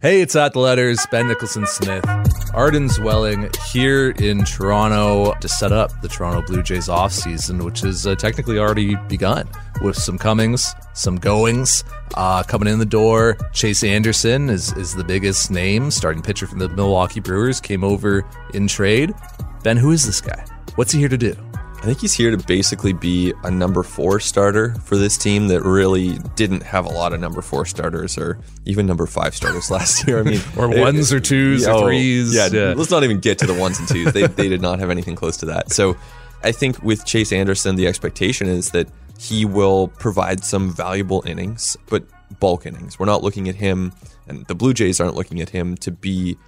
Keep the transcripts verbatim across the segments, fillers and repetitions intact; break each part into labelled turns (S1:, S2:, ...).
S1: Hey, it's At The Letters, Ben Nicholson-Smith, Arden Zwelling here in Toronto to set up the Toronto Blue Jays offseason, which has uh, technically already begun with some comings, some goings. Uh, coming in the door, Chase Anderson is, is the biggest name, starting pitcher from the Milwaukee Brewers, came over in trade. Ben, who is this guy? What's he here to do?
S2: I think he's here to basically be a number four starter for this team that really didn't have a lot of number four starters or even number five starters last year. I mean,
S1: or ones or twos
S2: oh,
S1: or threes.
S2: Yeah, yeah, let's not even get to the ones and twos. They they did not have anything close to that. So I think with Chase Anderson, the expectation is that he will provide some valuable innings, but bulk innings. We're not looking at him, and the Blue Jays aren't looking at him to be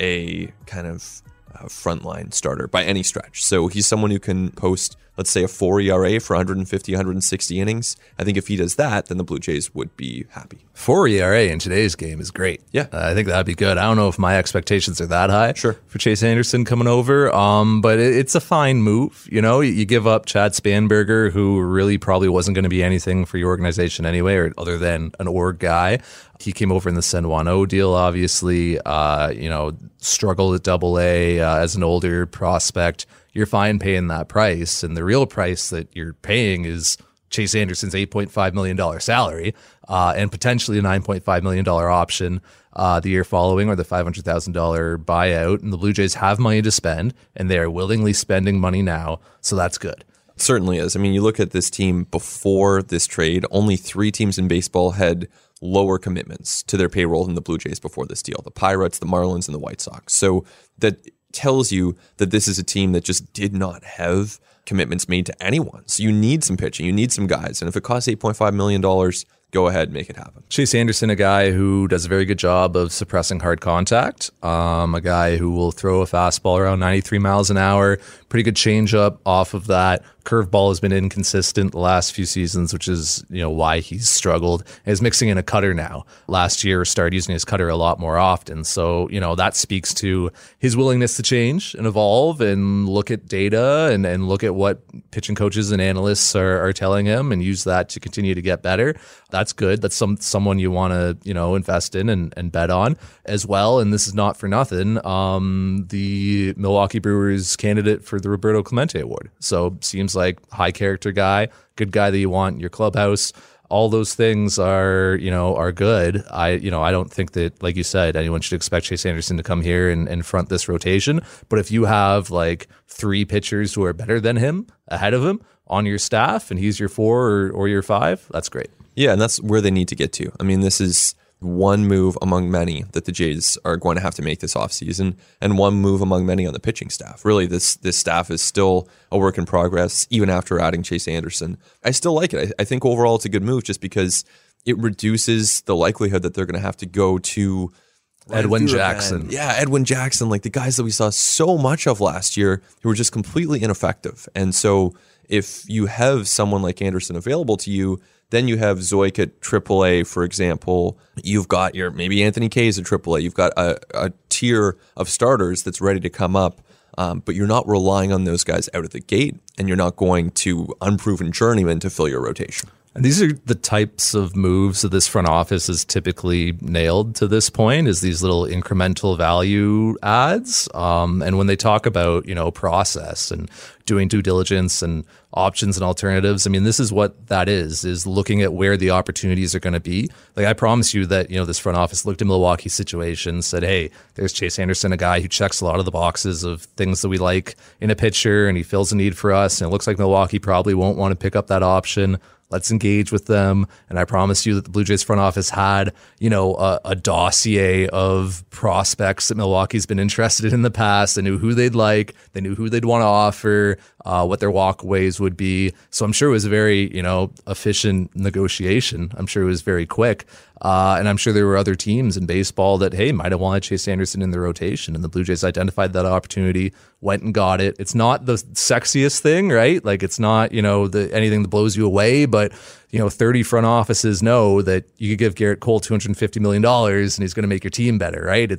S2: a kind of Uh, frontline starter by any stretch. So he's someone who can post, let's say, a four E R A for one fifty, one sixty innings. I think if he does that, then the Blue Jays would be happy.
S1: Four E R A in today's game is great.
S2: Yeah.
S1: Uh, I think that'd be good. I don't know if my expectations are that high
S2: sure.
S1: for Chase Anderson coming over, um, but it, it's a fine move. You know, you, you give up Chad Spanberger, who really probably wasn't going to be anything for your organization anyway, or other than an org guy. He came over in the Sen Juan O deal, obviously, uh, you know, struggled at double A uh, as an older prospect. You're fine paying that price. And the real price that you're paying is Chase Anderson's eight point five million dollars salary uh, and potentially a nine point five million dollars option uh, the year following, or the five hundred thousand dollars buyout. And the Blue Jays have money to spend, and they are willingly spending money now. So that's good.
S2: Certainly is. I mean, you look at this team before this trade, only three teams in baseball had lower commitments to their payroll than the Blue Jays before this deal: the Pirates, the Marlins, and the White Sox. So that tells you that this is a team that just did not have commitments made to anyone. So you need some pitching, you need some guys. And if it costs eight point five million dollars, go ahead, make it happen.
S1: Chase Anderson, a guy who does a very good job of suppressing hard contact, um, a guy who will throw a fastball around ninety-three miles an hour, pretty good changeup off of that. Curveball has been inconsistent the last few seasons, which is, you know, why he's struggled. He's mixing in a cutter now. Last year, started using his cutter a lot more often. So, you know, that speaks to his willingness to change and evolve and look at data and, and look at what pitching coaches and analysts are, are telling him and use that to continue to get better. That's good. That's some someone you want to, you know, invest in and, and bet on as well. And this is not for nothing. Um, the Milwaukee Brewers candidate for the Roberto Clemente Award. So seems like high character guy, good guy that you want in your clubhouse. All those things are, you know, are good. I, you know, I don't think that, like you said, anyone should expect Chase Anderson to come here and, and front this rotation. But if you have like three pitchers who are better than him ahead of him on your staff and he's your four or, or your five, that's great.
S2: Yeah, and that's where they need to get to. I mean, this is one move among many that the Jays are going to have to make this offseason, and one move among many on the pitching staff. Really, this this staff is still a work in progress, even after adding Chase Anderson. I still like it. I, I think overall it's a good move just because it reduces the likelihood that they're going to have to go to
S1: Edwin Jackson.
S2: Yeah, Edwin Jackson, like the guys that we saw so much of last year who were just completely ineffective. And so if you have someone like Anderson available to you, then you have Zoik at triple A, for example. You've got your maybe Anthony Kay's at triple A. You've got a, a tier of starters that's ready to come up, um, but you're not relying on those guys out of the gate, and you're not going to unproven journeymen to fill your rotation.
S1: And these are the types of moves that this front office has typically nailed to this point, is these little incremental value adds. Um, and when they talk about, you know, process and doing due diligence and options and alternatives, I mean, this is what that is, is looking at where the opportunities are going to be. Like, I promise you that, you know, this front office looked at Milwaukee's situation, said, hey, there's Chase Anderson, a guy who checks a lot of the boxes of things that we like in a pitcher, and he fills a need for us. And it looks like Milwaukee probably won't want to pick up that option. Let's engage with them. And I promise you that the Blue Jays front office had, you know, a, a dossier of prospects that Milwaukee's been interested in the past. They knew who they'd like. They knew who they'd want to offer, uh, what their walkaways would be. So I'm sure it was a very, you know, efficient negotiation. I'm sure it was very quick. Uh, and I'm sure there were other teams in baseball that, hey, might have wanted Chase Anderson in the rotation. And the Blue Jays identified that opportunity, went and got it. It's not the sexiest thing, right? Like, it's not, you know, the anything that blows you away, but, you know, thirty front offices know that you could give Garrett Cole two hundred fifty million dollars and he's going to make your team better, right? It's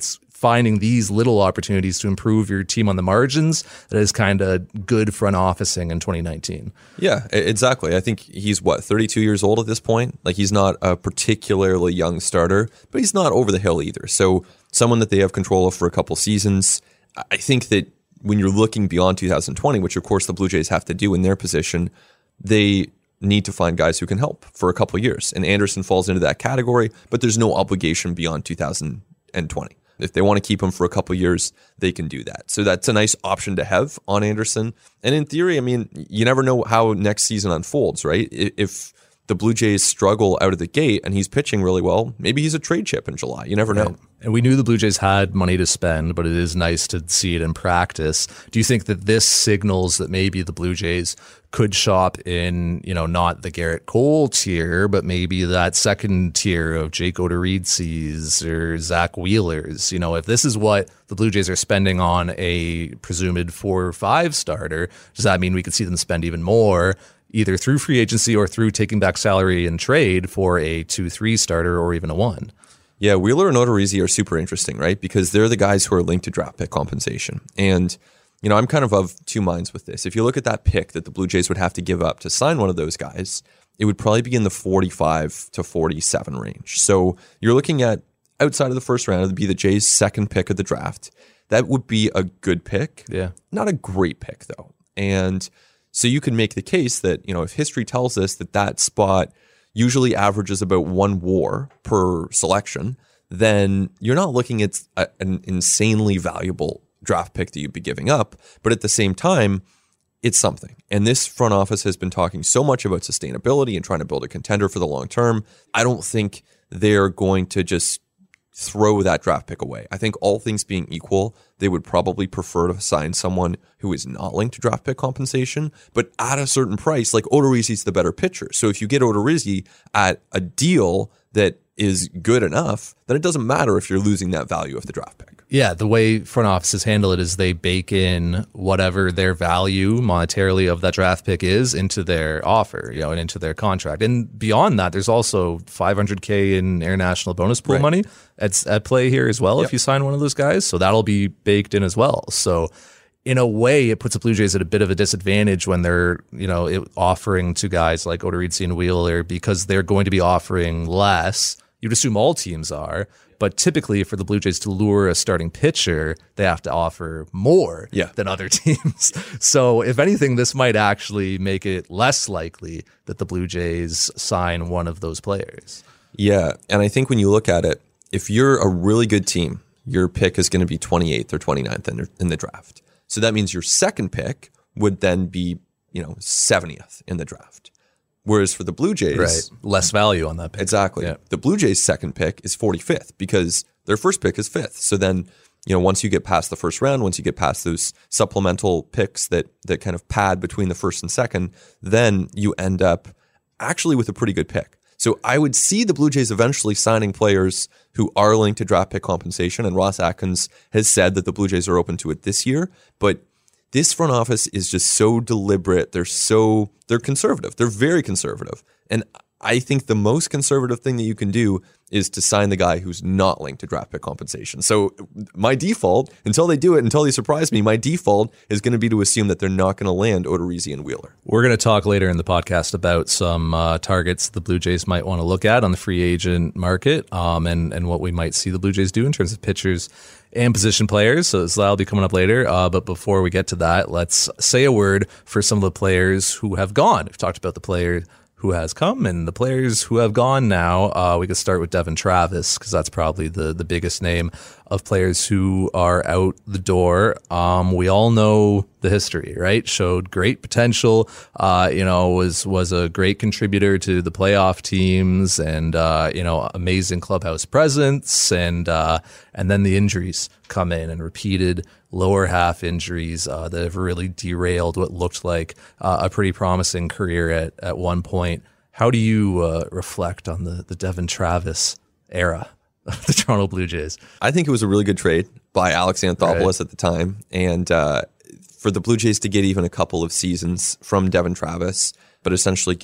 S1: finding these little opportunities to improve your team on the margins that is kind of good front officing in twenty nineteen.
S2: Yeah, exactly. I think he's, what, thirty-two years old at this point? Like, he's not a particularly young starter, but he's not over the hill either. So someone that they have control of for a couple seasons. I think that when you're looking beyond two thousand twenty, which of course the Blue Jays have to do in their position, they need to find guys who can help for a couple years. And Anderson falls into that category, but there's no obligation beyond two thousand twenty. If they want to keep him for a couple years, they can do that. So that's a nice option to have on Anderson. And in theory, I mean, you never know how next season unfolds, right? If the Blue Jays struggle out of the gate and he's pitching really well, maybe he's a trade chip in July. You never know.
S1: Right. And we knew the Blue Jays had money to spend, but it is nice to see it in practice. Do you think that this signals that maybe the Blue Jays could shop in, you know, not the Garrett Cole tier, but maybe that second tier of Jake Odorizzi's or Zach Wheeler's? You know, if this is what the Blue Jays are spending on a presumed four or five starter, does that mean we could see them spend even more, either through free agency or through taking back salary and trade for a two three starter or even a one?
S2: Yeah, Wheeler and Odorizzi are super interesting, right? Because they're the guys who are linked to draft pick compensation. And, you know, I'm kind of of two minds with this. If you look at that pick that the Blue Jays would have to give up to sign one of those guys, it would probably be in the forty-five to forty-seven range. So you're looking at, outside of the first round, it would be the Jays' second pick of the draft. That would be a good pick.
S1: Yeah.
S2: Not a great pick, though. And so you can make the case that, you know, if history tells us that that spot usually averages about one WAR per selection, then you're not looking at a, an insanely valuable draft pick that you'd be giving up. But at the same time, it's something. And this front office has been talking so much about sustainability and trying to build a contender for the long term. I don't think they're going to just throw that draft pick away. I think all things being equal, they would probably prefer to sign someone who is not linked to draft pick compensation, but at a certain price. Like, Odorizzi's the better pitcher. So if you get Odorizzi at a deal that is good enough, then it doesn't matter if you're losing that value of the draft pick.
S1: Yeah, the way front offices handle it is they bake in whatever their value monetarily of that draft pick is into their offer, you know, and into their contract. And beyond that, there's also five hundred K in international bonus pool
S2: Right.
S1: money at, at play here as well.
S2: Yep.
S1: If you sign one of those guys, so that'll be baked in as well. So in a way, it puts the Blue Jays at a bit of a disadvantage when they're, you know, it, offering to guys like Odorizzi and Wheeler, because they're going to be offering less. You'd assume all teams are, but typically for the Blue Jays to lure a starting pitcher, they have to offer more
S2: Yeah.
S1: than other teams. So if anything, this might actually make it less likely that the Blue Jays sign one of those players.
S2: Yeah, and I think when you look at it, if you're a really good team, your pick is going to be twenty-eighth or twenty-ninth in, in the draft. So that means your second pick would then be, you know, seventieth in the draft. Whereas for the Blue Jays,
S1: Right. Less value on that pick.
S2: exactly,
S1: Yeah.
S2: the Blue Jays' second pick is forty-fifth because their first pick is fifth. So then, you know, once you get past the first round, once you get past those supplemental picks that that kind of pad between the first and second, then you end up actually with a pretty good pick. So I would see the Blue Jays eventually signing players who are linked to draft pick compensation, and Ross Atkins has said that the Blue Jays are open to it this year, but this front office is just so deliberate. They're so, they're conservative. They're very conservative. And I think the most conservative thing that you can do is to sign the guy who's not linked to draft pick compensation. So my default, until they do it, until they surprise me, my default is going to be to assume that they're not going to land Odorizzi and Wheeler.
S1: We're going to talk later in the podcast about some uh, targets the Blue Jays might want to look at on the free agent market, um, and, and what we might see the Blue Jays do in terms of pitchers and position players. So that'll be coming up later. Uh, but before we get to that, let's say a word for some of the players who have gone. We've talked about the player who has come and the players who have gone now. Uh, we could start with Devon Travis, because that's probably the, the biggest name of players who are out the door. Um, we all know the history, right? Showed great potential, uh, you know, was was a great contributor to the playoff teams, and, uh, you know, amazing clubhouse presence. And, uh, and then the injuries come in, and repeated lower half injuries uh, that have really derailed what looked like uh, a pretty promising career at, at one point. How do you uh, reflect on the, the Devon Travis era of the Toronto Blue Jays?
S2: I think it was a really good trade by Alex Anthopoulos
S1: Right.
S2: at the time. And uh, for the Blue Jays to get even a couple of seasons from Devon Travis, but essentially get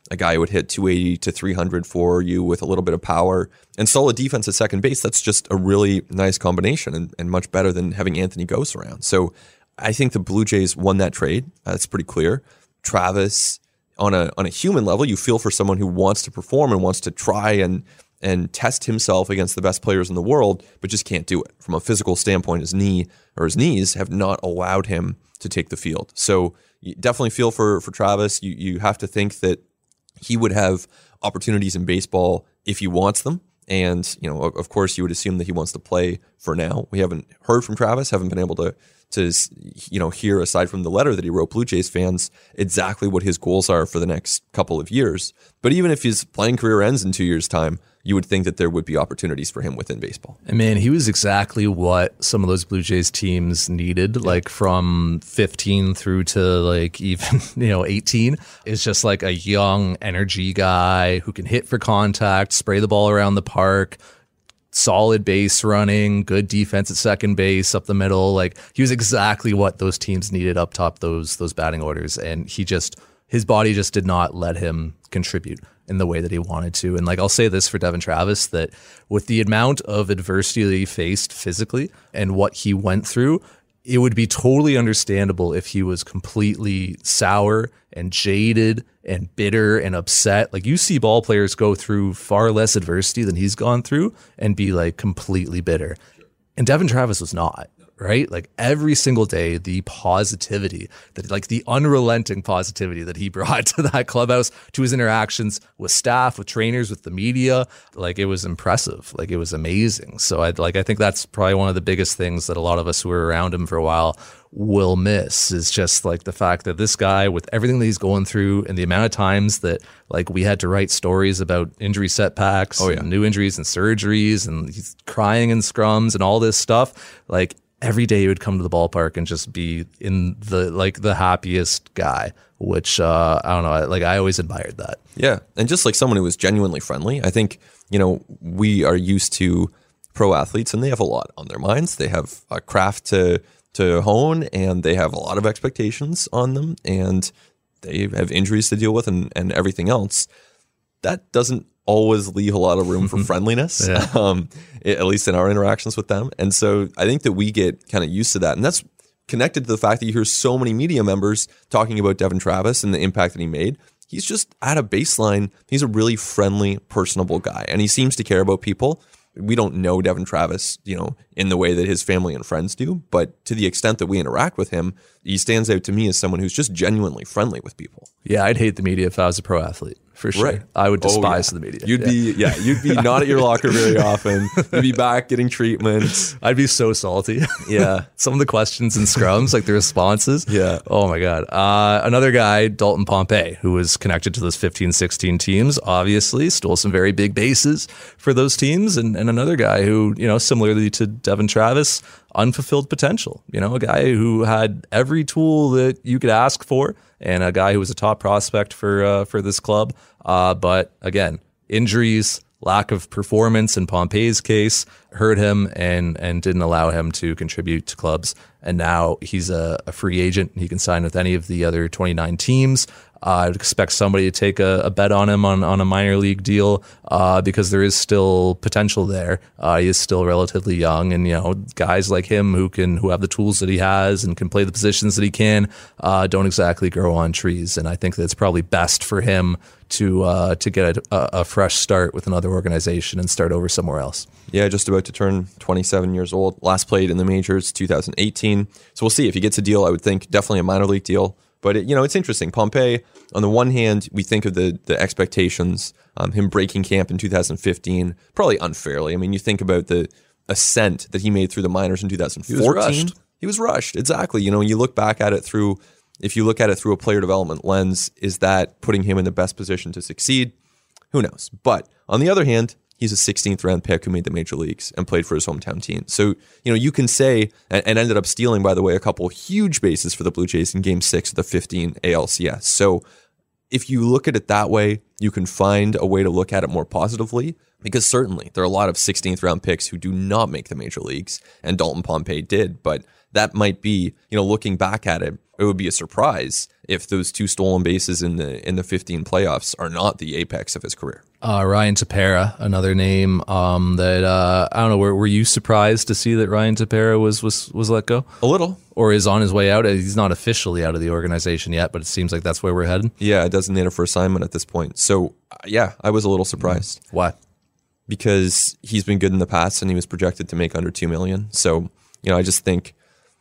S2: a guy who would hit two eighty to three hundred for you with a little bit of power and solid defense at second base. That's just a really nice combination and, and much better than having Anthony Gose around. So I think the Blue Jays won that trade. That's pretty clear. Travis, on a on a human level, you feel for someone who wants to perform and wants to try and and test himself against the best players in the world, but just can't do it. From a physical standpoint, his knee or his knees have not allowed him to take the field. So you definitely feel for for Travis. You you have to think that he would have opportunities in baseball if he wants them. And, you know, of course, you would assume that he wants to play for now. We haven't heard from Travis, haven't been able to, to you know, hear, aside from the letter that he wrote Blue Jays fans, exactly what his goals are for the next couple of years. But even if his playing career ends in two years' time, you would think that there would be opportunities for him within baseball.
S1: And man, he was exactly what some of those Blue Jays teams needed, yeah. like from fifteen through to like even, you know, eighteen. It's just like a young energy guy who can hit for contact, spray the ball around the park, solid base running, good defense at second base, up the middle. Like he was exactly what those teams needed up top those those batting orders. And he just, his body just did not let him contribute in the way that he wanted to. And like, I'll say this for Devon Travis, that with the amount of adversity that he faced physically and what he went through, it would be totally understandable if he was completely sour and jaded and bitter and upset. Like you see ball players go through far less adversity than he's gone through and be like completely bitter. And Devon Travis was not. Right? Like every single day, the positivity, that like the unrelenting positivity that he brought to that clubhouse, to his interactions with staff, with trainers, with the media, like it was impressive. Like it was amazing. So I like, I think that's probably one of the biggest things that a lot of us who were around him for a while will miss, is just like the fact that this guy, with everything that he's going through and the amount of times that like we had to write stories about injury setbacks,
S2: oh, yeah.
S1: and new injuries and surgeries, and he's crying in scrums and all this stuff, like every day he would come to the ballpark and just be in the like the happiest guy, which uh, I don't know, like I always admired that.
S2: Yeah, and just like someone who was genuinely friendly. I think, you know, we are used to pro athletes and they have a lot on their minds. They have a craft to to hone and they have a lot of expectations on them and they have injuries to deal with and, and everything else. That doesn't always leave a lot of room for friendliness,
S1: yeah.
S2: um, at least in our interactions with them. And so I think that we get kind of used to that. And that's connected to the fact that you hear so many media members talking about Devon Travis and the impact that he made. He's just at a baseline. He's a really friendly, personable guy, and he seems to care about people. We don't know Devon Travis, you know, in the way that his family and friends do, but to the extent that we interact with him, he stands out to me as someone who's just genuinely friendly with people.
S1: Yeah, I'd hate the media if I was a pro athlete. For sure.
S2: Right.
S1: I would despise
S2: oh, yeah.
S1: the media.
S2: You'd
S1: yeah.
S2: be, yeah, you'd be not at your locker very often. You'd be back getting treatment.
S1: I'd be so salty.
S2: Yeah.
S1: Some of the questions and scrums, like the responses.
S2: Yeah.
S1: Oh my God. Uh, another guy, Dalton Pompey, who was connected to those fifteen, sixteen teams, obviously stole some very big bases for those teams. And, and another guy who, you know, similarly to Devon Travis, unfulfilled potential, you know, a guy who had every tool that you could ask for, and a guy who was a top prospect for uh, for this club. Uh, but again, injuries, lack of performance in Pompey's case hurt him and and didn't allow him to contribute to clubs. And now he's a, a free agent. He can sign with any of the other twenty-nine teams. Uh, I'd expect somebody to take a, a bet on him on, on a minor league deal uh, because there is still potential there. Uh, he is still relatively young, and you know, guys like him who can who have the tools that he has and can play the positions that he can uh, don't exactly grow on trees. And I think that it's probably best for him to uh, to get a, a fresh start with another organization and start over somewhere else.
S2: Yeah, just about to turn twenty-seven years old. Last played in the majors two thousand eighteen. So we'll see if he gets a deal. I would think definitely a minor league deal. But it, you know, it's interesting. Pompey, on the one hand, we think of the the expectations, um, him breaking camp in two thousand fifteen, probably unfairly. I mean, you think about the ascent that he made through the minors in two thousand fourteen.
S1: He was rushed.
S2: He was rushed, exactly. You know, when you look back at it through, if you look at it through a player development lens, is that putting him in the best position to succeed? Who knows? But on the other hand, he's a sixteenth round pick who made the major leagues and played for his hometown team. So, you know, you can say, and, and ended up stealing, by the way, a couple huge bases for the Blue Jays in game six of the fifteen A L C S. So if you look at it that way, you can find a way to look at it more positively, because certainly there are a lot of sixteenth round picks who do not make the major leagues, and Dalton Pompey did. But that might be, you know, looking back at it, it would be a surprise if those two stolen bases in the in the fifteen playoffs are not the apex of his career.
S1: Uh, Ryan Tepera, another name um, that uh, I don't know. Were, were you surprised to see that Ryan Tepera was was was let go?
S2: A little,
S1: or is on his way out? He's not officially out of the organization yet, but it seems like that's where we're headed.
S2: Yeah, designated for assignment at this point. So uh, yeah, I was a little surprised.
S1: Mm. Why?
S2: Because he's been good in the past, and he was projected to make under two million. So you know, I just think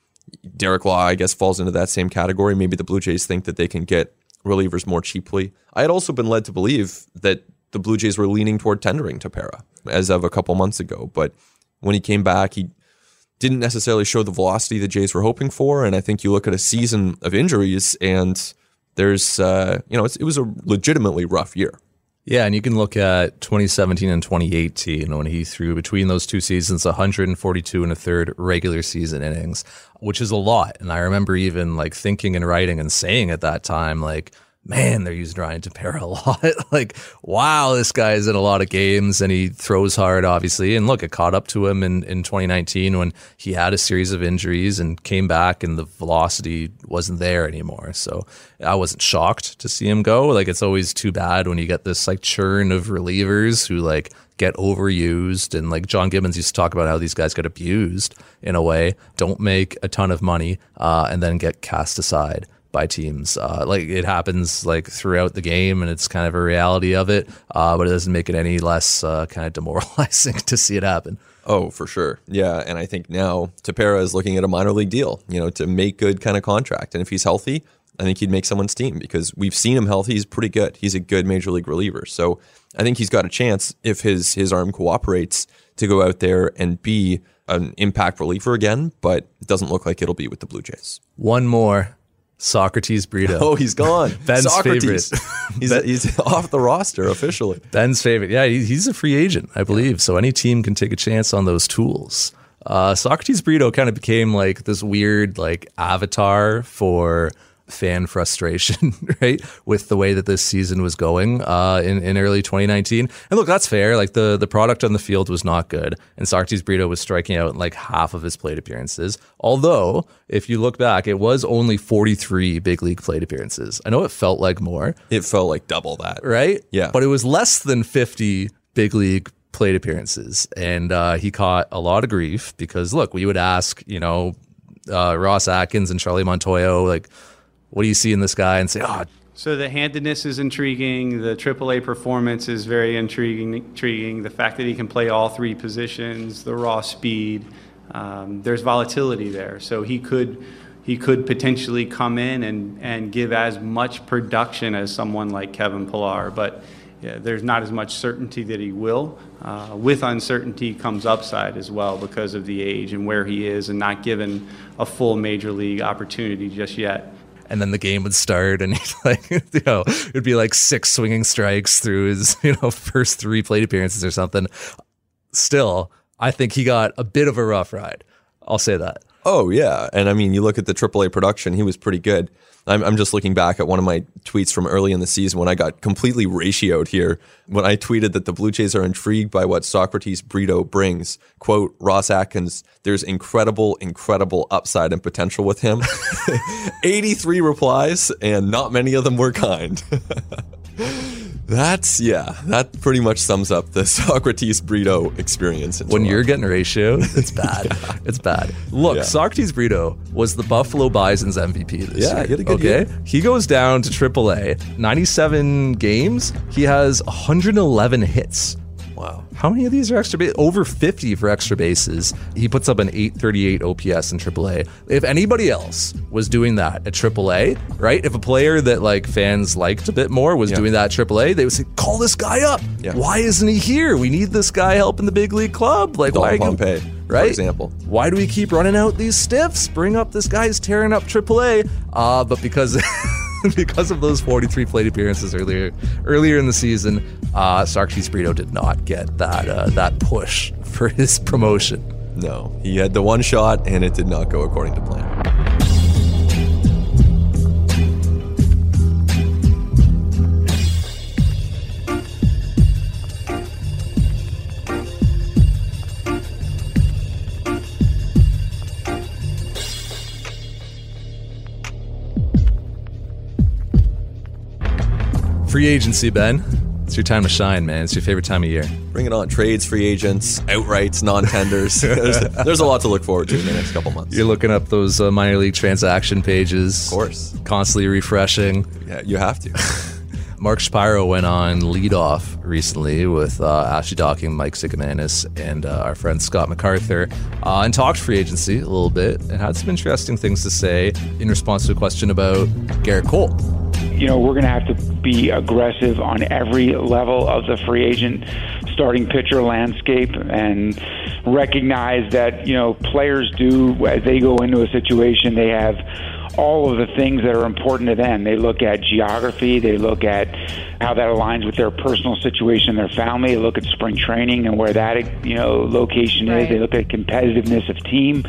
S2: Derek Law, I guess, falls into that same category. Maybe the Blue Jays think that they can get relievers more cheaply. I had also been led to believe that the Blue Jays were leaning toward tendering Tepera as of a couple months ago. But when he came back, he didn't necessarily show the velocity the Jays were hoping for. And I think you look at a season of injuries and there's, uh, you know, it's, it was a legitimately rough year.
S1: Yeah, and you can look at twenty seventeen and twenty eighteen when he threw between those two seasons one hundred forty-two and a third regular season innings, which is a lot. And I remember even like thinking and writing and saying at that time, like, man, they're using Ryan Tepera a lot. Like, wow, this guy is in a lot of games and he throws hard, obviously. And look, it caught up to him in, in twenty nineteen when he had a series of injuries and came back and the velocity wasn't there anymore. So I wasn't shocked to see him go. Like, it's always too bad when you get this like churn of relievers who like get overused. And like John Gibbons used to talk about how these guys get abused in a way, don't make a ton of money, uh, and then get cast aside by teams. Uh, like it happens like throughout the game and it's kind of a reality of it, uh, but it doesn't make it any less uh, kind of demoralizing to see it happen.
S2: Oh, for sure. Yeah, and I think now Tepera is looking at a minor league deal, you know, to make good kind of contract. And if he's healthy, I think he'd make someone's team because we've seen him healthy. He's pretty good. He's a good major league reliever. So I think he's got a chance if his his arm cooperates to go out there and be an impact reliever again, but it doesn't look like it'll be with the Blue Jays.
S1: One more. Socrates Brito.
S2: Oh, he's gone.
S1: Ben's
S2: Socrates.
S1: favorite.
S2: he's,
S1: Ben,
S2: he's off the roster officially.
S1: Ben's favorite. Yeah, he, he's a free agent, I believe. Yeah. So any team can take a chance on those tools. Uh, Socrates Brito kind of became like this weird like avatar for fan frustration, right, with the way that this season was going uh, in, in early twenty nineteen. And look, that's fair. Like the, the product on the field was not good. And Socrates Brito was striking out in like half of his plate appearances. Although, if you look back, it was only forty-three big league plate appearances. I know it felt like more.
S2: It felt like double that.
S1: Right?
S2: Yeah.
S1: But it was less than fifty big league plate appearances. And uh, he caught a lot of grief because, look, we would ask, you know, uh, Ross Atkins and Charlie Montoyo, like, what do you see in this guy? And say, oh.
S3: So the handedness is intriguing. The triple A performance is very intriguing. Intriguing. The fact that he can play all three positions, the raw speed, um, there's volatility there. So he could he could potentially come in and, and give as much production as someone like Kevin Pillar. But yeah, there's not as much certainty that he will. Uh, with uncertainty comes upside as well because of the age and where he is and not given a full major league opportunity just yet.
S1: And then the game would start, and he'd like, you know, it'd be like six swinging strikes through his, you know, first three plate appearances or something. Still, I think he got a bit of a rough ride. I'll say that.
S2: Oh, yeah. And I mean, you look at the triple A production, he was pretty good. I'm, I'm just looking back at one of my tweets from early in the season when I got completely ratioed here. When I tweeted that the Blue Jays are intrigued by what Socrates Brito brings. Quote, Ross Atkins, there's incredible, incredible upside and potential with him. eighty-three replies, and not many of them were kind. That's, yeah, that pretty much sums up the Socrates Brito experience.
S1: When you're getting ratioed, it's bad. yeah. It's bad. Look, yeah. Socrates Brito was the Buffalo Bison's M V P this
S2: yeah,
S1: year.
S2: He had a good
S1: okay?
S2: year.
S1: He goes down to triple A, ninety-seven games. He has one hundred eleven hits.
S2: Wow.
S1: How many of these are extra base? Over fifty for extra bases. He puts up an eight thirty-eight O P S in triple A. If anybody else was doing that at triple A, right? If a player that like fans liked a bit more was yeah. doing that at triple A, they would say, call this guy up. Yeah. Why isn't he here? We need this guy helping the big league club. Like,
S2: Dalton
S1: why
S2: Pompey,
S1: right?
S2: for example.
S1: Why do we keep running out these stiffs? Bring up this guy who's tearing up triple A. Uh, but because... because of those forty-three plate appearances earlier earlier in the season, uh, Socrates Brito did not get that uh, that push for his promotion.
S2: No, he had the one shot, and it did not go according to plan.
S1: Free agency, Ben. It's your time to shine, man. It's your favorite time of year.
S2: Bring it on. Trades, free agents, outrights, non-tenders. there's, there's a lot to look forward to in the next couple months.
S1: You're looking up those uh, minor league transaction pages.
S2: Of course.
S1: Constantly refreshing.
S2: Yeah, you have to.
S1: Mark Shapiro went on leadoff recently with uh, Ashley Docking, Mike Sigamanis, and uh, our friend Scott MacArthur, uh, and talked free agency a little bit and had some interesting things to say in response to a question about Gerrit Cole.
S4: You know, we're going to have to be aggressive on every level of the free agent starting pitcher landscape and recognize that, you know, players do, as they go into a situation, they have all of the things that are important to them. They look at geography, they look at how that aligns with their personal situation, their family, they look at spring training and where that, you know, location
S5: right.
S4: is. They look at competitiveness of team.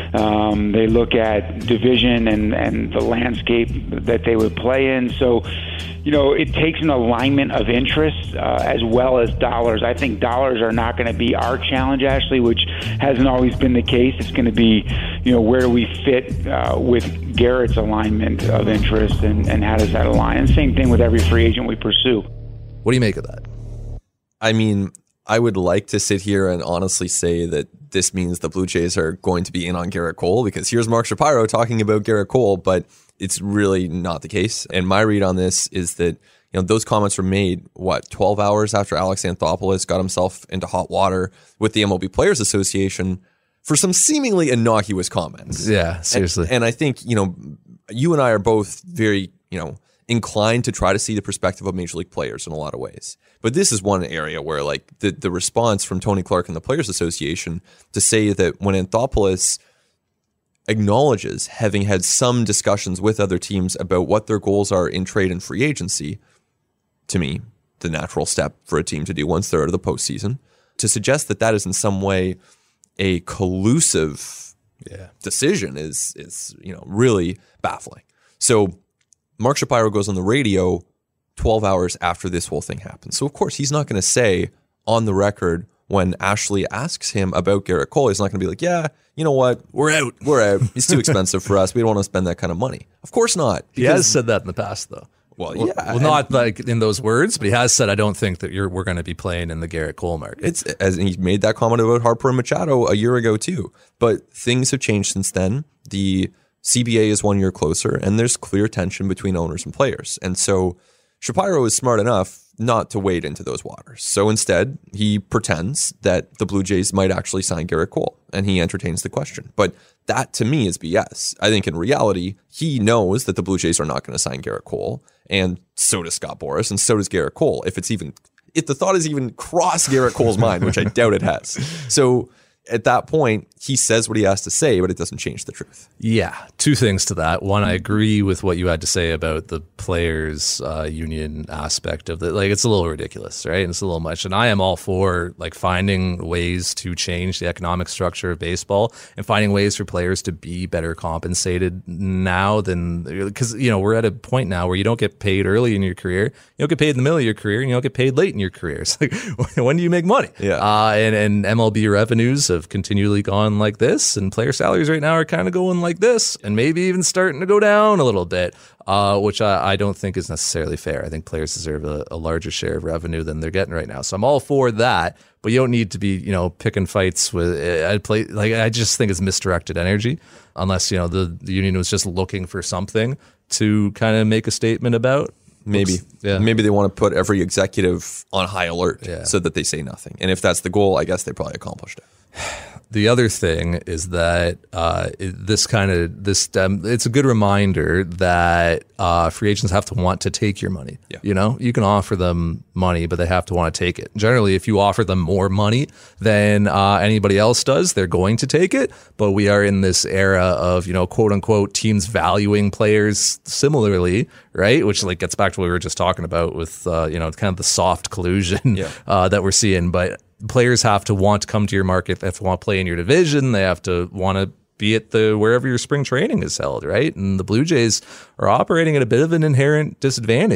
S4: Um, they look at division and, and the landscape that they would play in. So, you know, it takes an alignment of interests uh, as well as dollars. I think dollars are not going to be our challenge, Ashley, which hasn't always been the case. It's going to be, you know, where do we fit uh, with Gerrit's alignment of interest and, and how does that align? And same thing with every free agent we pursue.
S1: What do you make of that?
S2: I mean, I would like to sit here and honestly say that this means the Blue Jays are going to be in on Gerrit Cole, because here's Mark Shapiro talking about Gerrit Cole, but it's really not the case. And my read on this is that, you know, those comments were made, what, twelve hours after Alex Anthopoulos got himself into hot water with the M L B Players Association for some seemingly innocuous comments.
S1: Yeah, seriously.
S2: And, and I think, you know, you and I are both very, you know, inclined to try to see the perspective of major league players in a lot of ways. But this is one area where, like, the, the response from Tony Clark and the Players Association to say that when Anthopoulos acknowledges having had some discussions with other teams about what their goals are in trade and free agency, to me, the natural step for a team to do once they're out of the postseason, to suggest that that is in some way a collusive
S1: yeah.
S2: decision is, is, you know, really baffling. So Mark Shapiro goes on the radio twelve hours after this whole thing happens. So of course he's not going to say on the record when Ashley asks him about Gerrit Cole, he's not going to be like, yeah, you know what?
S1: We're out.
S2: We're out. He's too expensive for us. We don't want to spend that kind of money. Of course not.
S1: He has said that in the past, though.
S2: Well,
S1: well
S2: yeah.
S1: Well, not like in those words, but he has said, I don't think that you're, we're going to be playing in the Gerrit Cole market.
S2: It's as he made that comment about Harper and Machado a year ago, too. But things have changed since then. The C B A is one year closer, and there's clear tension between owners and players. And so Shapiro is smart enough not to wade into those waters. So instead, he pretends that the Blue Jays might actually sign Gerrit Cole, and he entertains the question. But that, to me, is B S. I think in reality, he knows that the Blue Jays are not going to sign Gerrit Cole, and so does Scott Boras, and so does Gerrit Cole. If it's even, if the thought has even crossed Gerrit Cole's mind, which I doubt it has. So at that point, he says what he has to say, but it doesn't change the truth.
S1: Yeah, two things to that. One, I agree with what you had to say about the players' uh, union aspect of it. Like, it's a little ridiculous, right? And it's a little much. And I am all for like finding ways to change the economic structure of baseball and finding ways for players to be better compensated now than, because, you know, we're at a point now where you don't get paid early in your career, you don't get paid in the middle of your career, and you don't get paid late in your career. It's like, when do you make money?
S2: Yeah.
S1: Uh, and, and M L B revenues have continually gone like this, and player salaries right now are kind of going like this, and maybe even starting to go down a little bit, uh, which I, I don't think is necessarily fair. I think players deserve a, a larger share of revenue than they're getting right now. So I'm all for that, but you don't need to be, you know, picking fights with. I play like I just think it's misdirected energy, unless you know the, the union was just looking for something to kind of make a statement about.
S2: Maybe.
S1: Oops. Yeah.
S2: Maybe they want to put every executive on high alert
S1: Yeah.
S2: so that they say nothing. And if that's the goal, I guess they probably accomplished it.
S1: The other thing is that uh, it- this kind of this um, it's a good reminder that uh, free agents have to want to take your money.
S2: Yeah.
S1: You know, you can offer them money, but they have to want to take it. Generally, if you offer them more money than uh, anybody else does, they're going to take it. But we are in this era of, you know, quote unquote teams valuing players similarly, right? Which like gets back to what we were just talking about with uh, you know, kind of the soft collusion
S2: Yeah.
S1: uh, that we're seeing, but. Players have to want to come to your market. They have to want to play in your division. They have to want to be at the wherever your spring training is held, right? And the Blue Jays are operating at a bit of an inherent disadvantage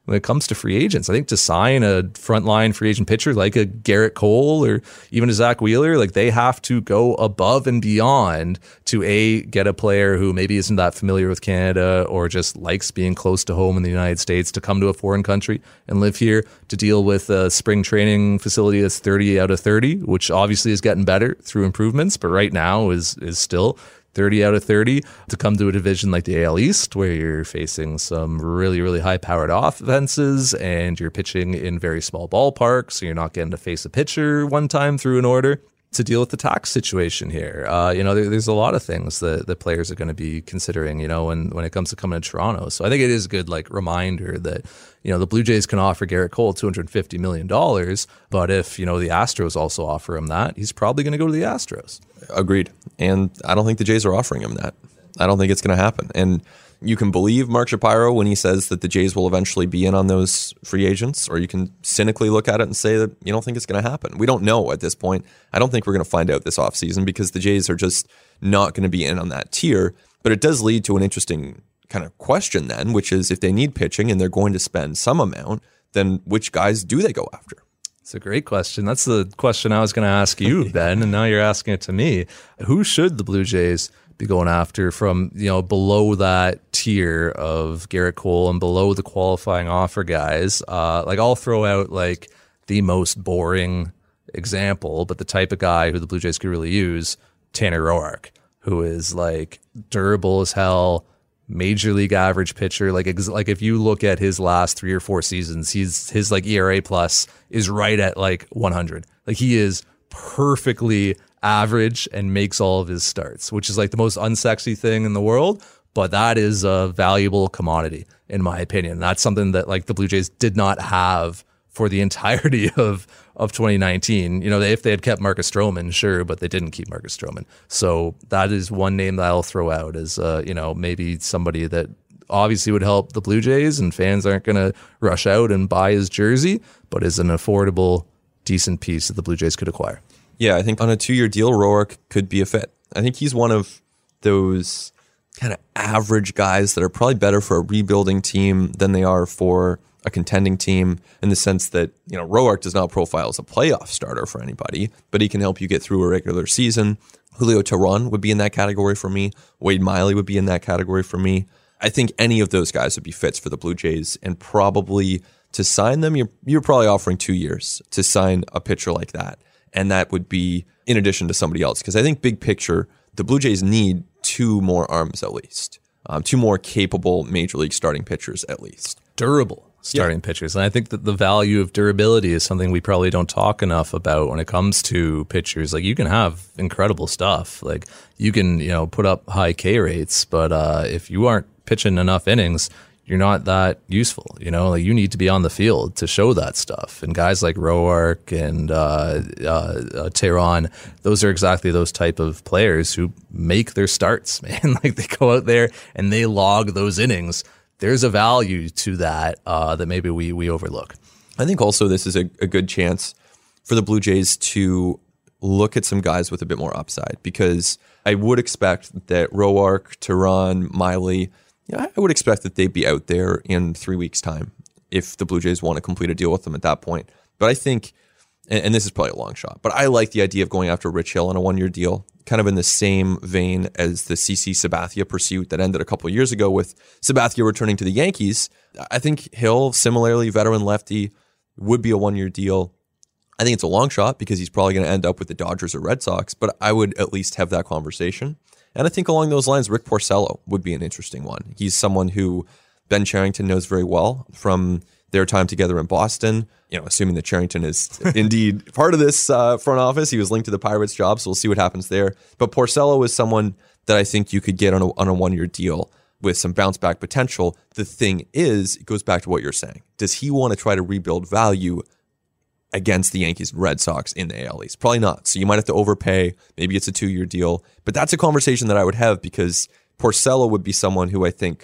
S1: when it comes to free agents. I think to sign a frontline free agent pitcher like a Garrett Cole or even a Zach Wheeler, like they have to go above and beyond to a get a player who maybe isn't that familiar with Canada or just likes being close to home in the United States to come to a foreign country and live here, to deal with a spring training facility that's thirty out of thirty, which obviously is getting better through improvements, but right now is is still thirty out of thirty, to come to a division like the A L East where you're facing some really, really high-powered offenses and you're pitching in very small ballparks, so you're not getting to face a pitcher one time through an order, to deal with the tax situation here. Uh, you know, there, there's a lot of things that the players are going to be considering, you know, when, when it comes to coming to Toronto. So I think it is a good, like, reminder that, you know, the Blue Jays can offer Garrett Cole two hundred fifty million dollars, but if, you know, the Astros also offer him that, he's probably going to go to the Astros.
S2: Agreed. And I don't think the Jays are offering him that. I don't think it's going to happen. And you can believe Mark Shapiro when he says that the Jays will eventually be in on those free agents, or you can cynically look at it and say that you don't think it's going to happen. We don't know at this point. I don't think we're going to find out this offseason because the Jays are just not going to be in on that tier. But it does lead to an interesting kind of question then, which is if they need pitching and they're going to spend some amount, then which guys do they go after?
S1: It's a great question. That's the question I was going to ask you, Ben, and now you're asking it to me. Who should the Blue Jays be going after from, you know, below that tier of Garrett Cole and below the qualifying offer guys? Uh, like I'll throw out like the most boring example, but the type of guy who the Blue Jays could really use, Tanner Roark, who is like durable as hell, major league average pitcher. Like, ex- like if you look at his last three or four seasons, he's his like E R A plus is right at like one hundred. Like he is perfectly average and makes all of his starts, which is like the most unsexy thing in the world. But that is a valuable commodity, in my opinion. That's something that like the Blue Jays did not have for the entirety of of twenty nineteen. You know, if they had kept Marcus Stroman, sure, but they didn't keep Marcus Stroman. So that is one name that I'll throw out as, uh, you know, maybe somebody that obviously would help the Blue Jays and fans aren't going to rush out and buy his jersey, but is an affordable, decent piece that the Blue Jays could acquire.
S2: Yeah, I think on a two-year deal, Roark could be a fit. I think he's one of those kind of average guys that are probably better for a rebuilding team than they are for a contending team, in the sense that, you know, Roark does not profile as a playoff starter for anybody, but he can help you get through a regular season. Julio Teheran would be in that category for me. Wade Miley would be in that category for me. I think any of those guys would be fits for the Blue Jays, and probably to sign them, you're, you're probably offering two years to sign a pitcher like that. And that would be in addition to somebody else. Because I think big picture, the Blue Jays need two more arms at least. Um, two more capable major league starting pitchers at least.
S1: Durable starting yeah. pitchers. And I think that the value of durability is something we probably don't talk enough about when it comes to pitchers. Like you can have incredible stuff. Like you can, you know, put up high K rates, but uh, if you aren't pitching enough innings, you're not that useful, you know. Like you need to be on the field to show that stuff. And guys like Roark and uh, uh, uh, Teheran, those are exactly those type of players who make their starts, man. Like they go out there and they log those innings. There's a value to that uh, that maybe we we overlook.
S2: I think also this is a, a good chance for the Blue Jays to look at some guys with a bit more upside, because I would expect that Roark, Teheran, Miley, yeah, I would expect that they'd be out there in three weeks' time if the Blue Jays want to complete a deal with them at that point. But I think, and, and this is probably a long shot, but I like the idea of going after Rich Hill on a one-year deal, kind of in the same vein as the C C Sabathia pursuit that ended a couple of years ago with Sabathia returning to the Yankees. I think Hill, similarly, veteran lefty, would be a one-year deal. I think it's a long shot because he's probably going to end up with the Dodgers or Red Sox, but I would at least have that conversation. And I think along those lines, Rick Porcello would be an interesting one. He's someone who Ben Cherington knows very well from their time together in Boston. You know, assuming that Cherington is indeed part of this uh, front office, he was linked to the Pirates job, so we'll see what happens there. But Porcello is someone that I think you could get on a, on a one-year deal with some bounce back potential. The thing is, it goes back to what you're saying. Does he want to try to rebuild value against the Yankees and Red Sox in the A L East? Probably not. So you might have to overpay. Maybe it's a two-year deal. But that's a conversation that I would have, because Porcello would be someone who I think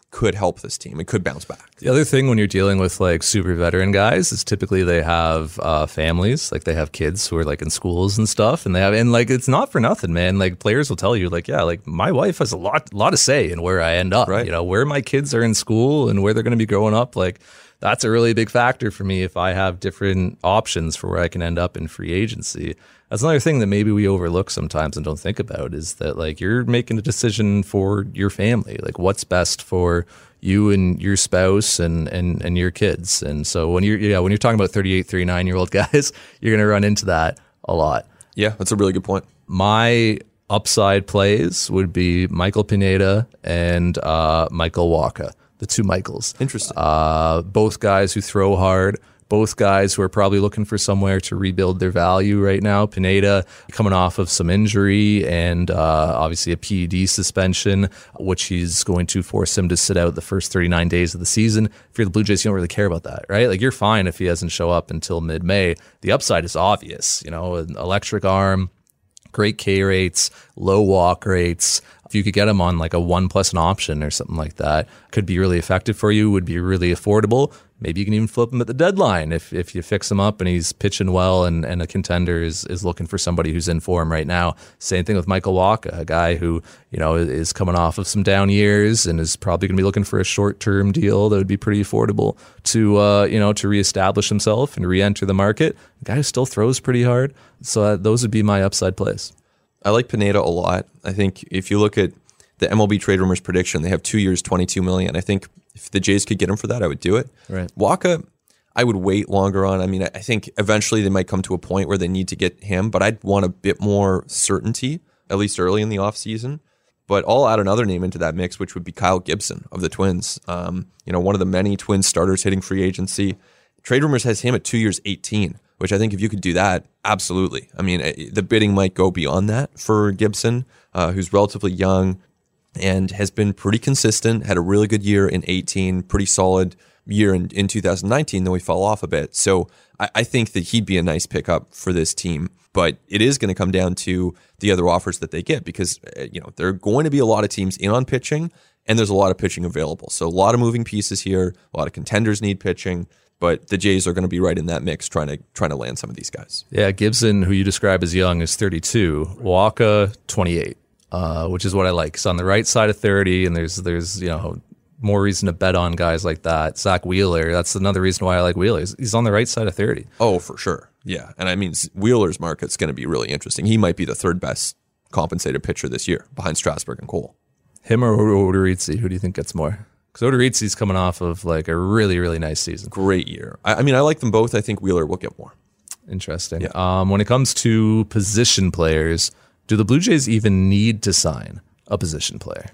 S2: could help this team. It could bounce back.
S1: The other thing when you're dealing with like super veteran guys is typically they have uh, families, like they have kids who are like in schools and stuff, and they have and like it's not for nothing, man. Like players will tell you, like, yeah, like my wife has a lot, lot of say in where I end up.
S2: Right.
S1: You know, where my kids are in school and where they're going to be growing up. Like that's a really big factor for me if I have different options for where I can end up in free agency. That's another thing that maybe we overlook sometimes and don't think about is that like you're making a decision for your family, like what's best for you and your spouse and, and, and your kids. And so when you're, yeah, when you're talking about thirty-eight, thirty-nine year old guys, you're going to run into that a lot.
S2: Yeah, that's a really good point.
S1: My upside plays would be Michael Pineda and uh, Michael Wacha, the two Michaels.
S2: Interesting.
S1: Uh, both guys who throw hard. Both guys who are probably looking for somewhere to rebuild their value right now. Pineda coming off of some injury and uh, obviously a P E D suspension, which is going to force him to sit out the first thirty-nine days of the season. If you're the Blue Jays, you don't really care about that, right? Like you're fine if he doesn't show up until mid-May. The upside is obvious, you know, an electric arm, great K rates, low walk rates. If you could get him on like a one plus an option or something like that, could be really effective for you, would be really affordable. Maybe you can even flip him at the deadline if if you fix him up and he's pitching well and, and a contender is is looking for somebody who's in form right now. Same thing with Michael Wacha, a guy who, you know, is coming off of some down years and is probably going to be looking for a short-term deal that would be pretty affordable to, uh, you know, to reestablish himself and re-enter the market. A guy who still throws pretty hard. So uh, those would be my upside plays.
S2: I like Pineda a lot. I think if you look at the M L B Trade Rumors prediction, they have two years, twenty-two million dollars. I think if the Jays could get him for that, I would do it.
S1: Right.
S2: Wacha, I would wait longer on. I mean, I think eventually they might come to a point where they need to get him, but I'd want a bit more certainty, at least early in the offseason. But I'll add another name into that mix, which would be Kyle Gibson of the Twins. Um, you know, one of the many Twins starters hitting free agency. Trade Rumors has him at two years, eighteen, which I think if you could do that, absolutely. I mean, the bidding might go beyond that for Gibson, uh, who's relatively young and has been pretty consistent, had a really good year in eighteen, pretty solid year in, in two thousand nineteen, though he fell off a bit. So I, I think that he'd be a nice pickup for this team. But it is going to come down to the other offers that they get because, you know, there are going to be a lot of teams in on pitching and there's a lot of pitching available. So a lot of moving pieces here, a lot of contenders need pitching. But the Jays are going to be right in that mix trying to trying to land some of these guys.
S1: Yeah, Gibson, who you describe as young, is thirty-two. Wacha, twenty-eight. Uh, which is what I like. It's on the right side of thirty, and there's there's you know more reason to bet on guys like that. Zach Wheeler, that's another reason why I like Wheeler. He's, he's on the right side of thirty.
S2: Oh, for sure. Yeah, and I mean Wheeler's market's going to be really interesting. He might be the third best compensated pitcher this year, behind Strasburg and Cole.
S1: Him or Odorizzi, who do you think gets more? Because Odorizzi's coming off of like a really really nice season.
S2: Great year. I, I mean, I like them both. I think Wheeler will get more.
S1: Interesting.
S2: Yeah.
S1: Um, when it comes to position players, do the Blue Jays even need to sign a position player?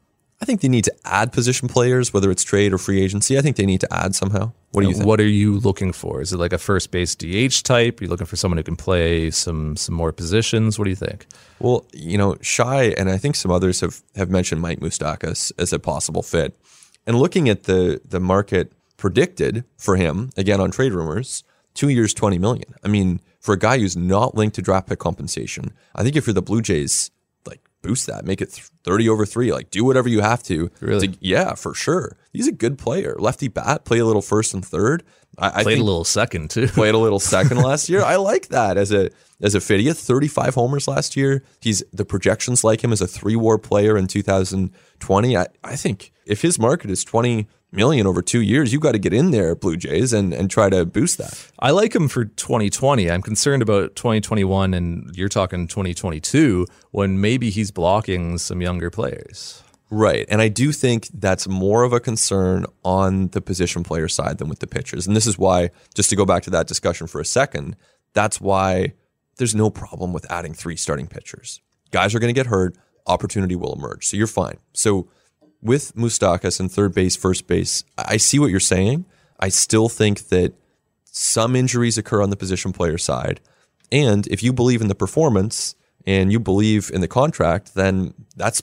S2: I think they need to add position players, whether it's trade or free agency. I think they need to add somehow. What do you think?
S1: What are you looking for? Is it like a first base D H type? Are you looking for someone who can play some some more positions? What do you think?
S2: Well, you know, Shai and I think some others have, have mentioned Mike Moustakas as a possible fit. And looking at the the market predicted for him, again on Trade Rumors, two years, twenty million dollars. I mean, for a guy who's not linked to draft pick compensation, I think if you're the Blue Jays, like boost that, make it thirty over three, like do whatever you have to.
S1: Really?
S2: To, yeah, for sure. He's a good player. Lefty bat, play a little first and third. I, I
S1: Played
S2: think
S1: a little second too.
S2: Played a little second last year. I like that as a as a fit. He had thirty-five homers last year. He's the projections like him as a three WAR player in two thousand twenty. I, I think if his market is twenty million over two years, you've got to get in there, Blue Jays, and, and try to boost that.
S1: I like him for twenty twenty. I'm concerned about twenty twenty-one, and you're talking twenty twenty-two when maybe he's blocking some younger players.
S2: Right. And I do think that's more of a concern on the position player side than with the pitchers. And this is why, just to go back to that discussion for a second, that's why there's no problem with adding three starting pitchers. Guys are going to get hurt. Opportunity will emerge. So you're fine. So with Moustakas in third base, first base, I see what you're saying. I still think that some injuries occur on the position player side. And if you believe in the performance and you believe in the contract, then that's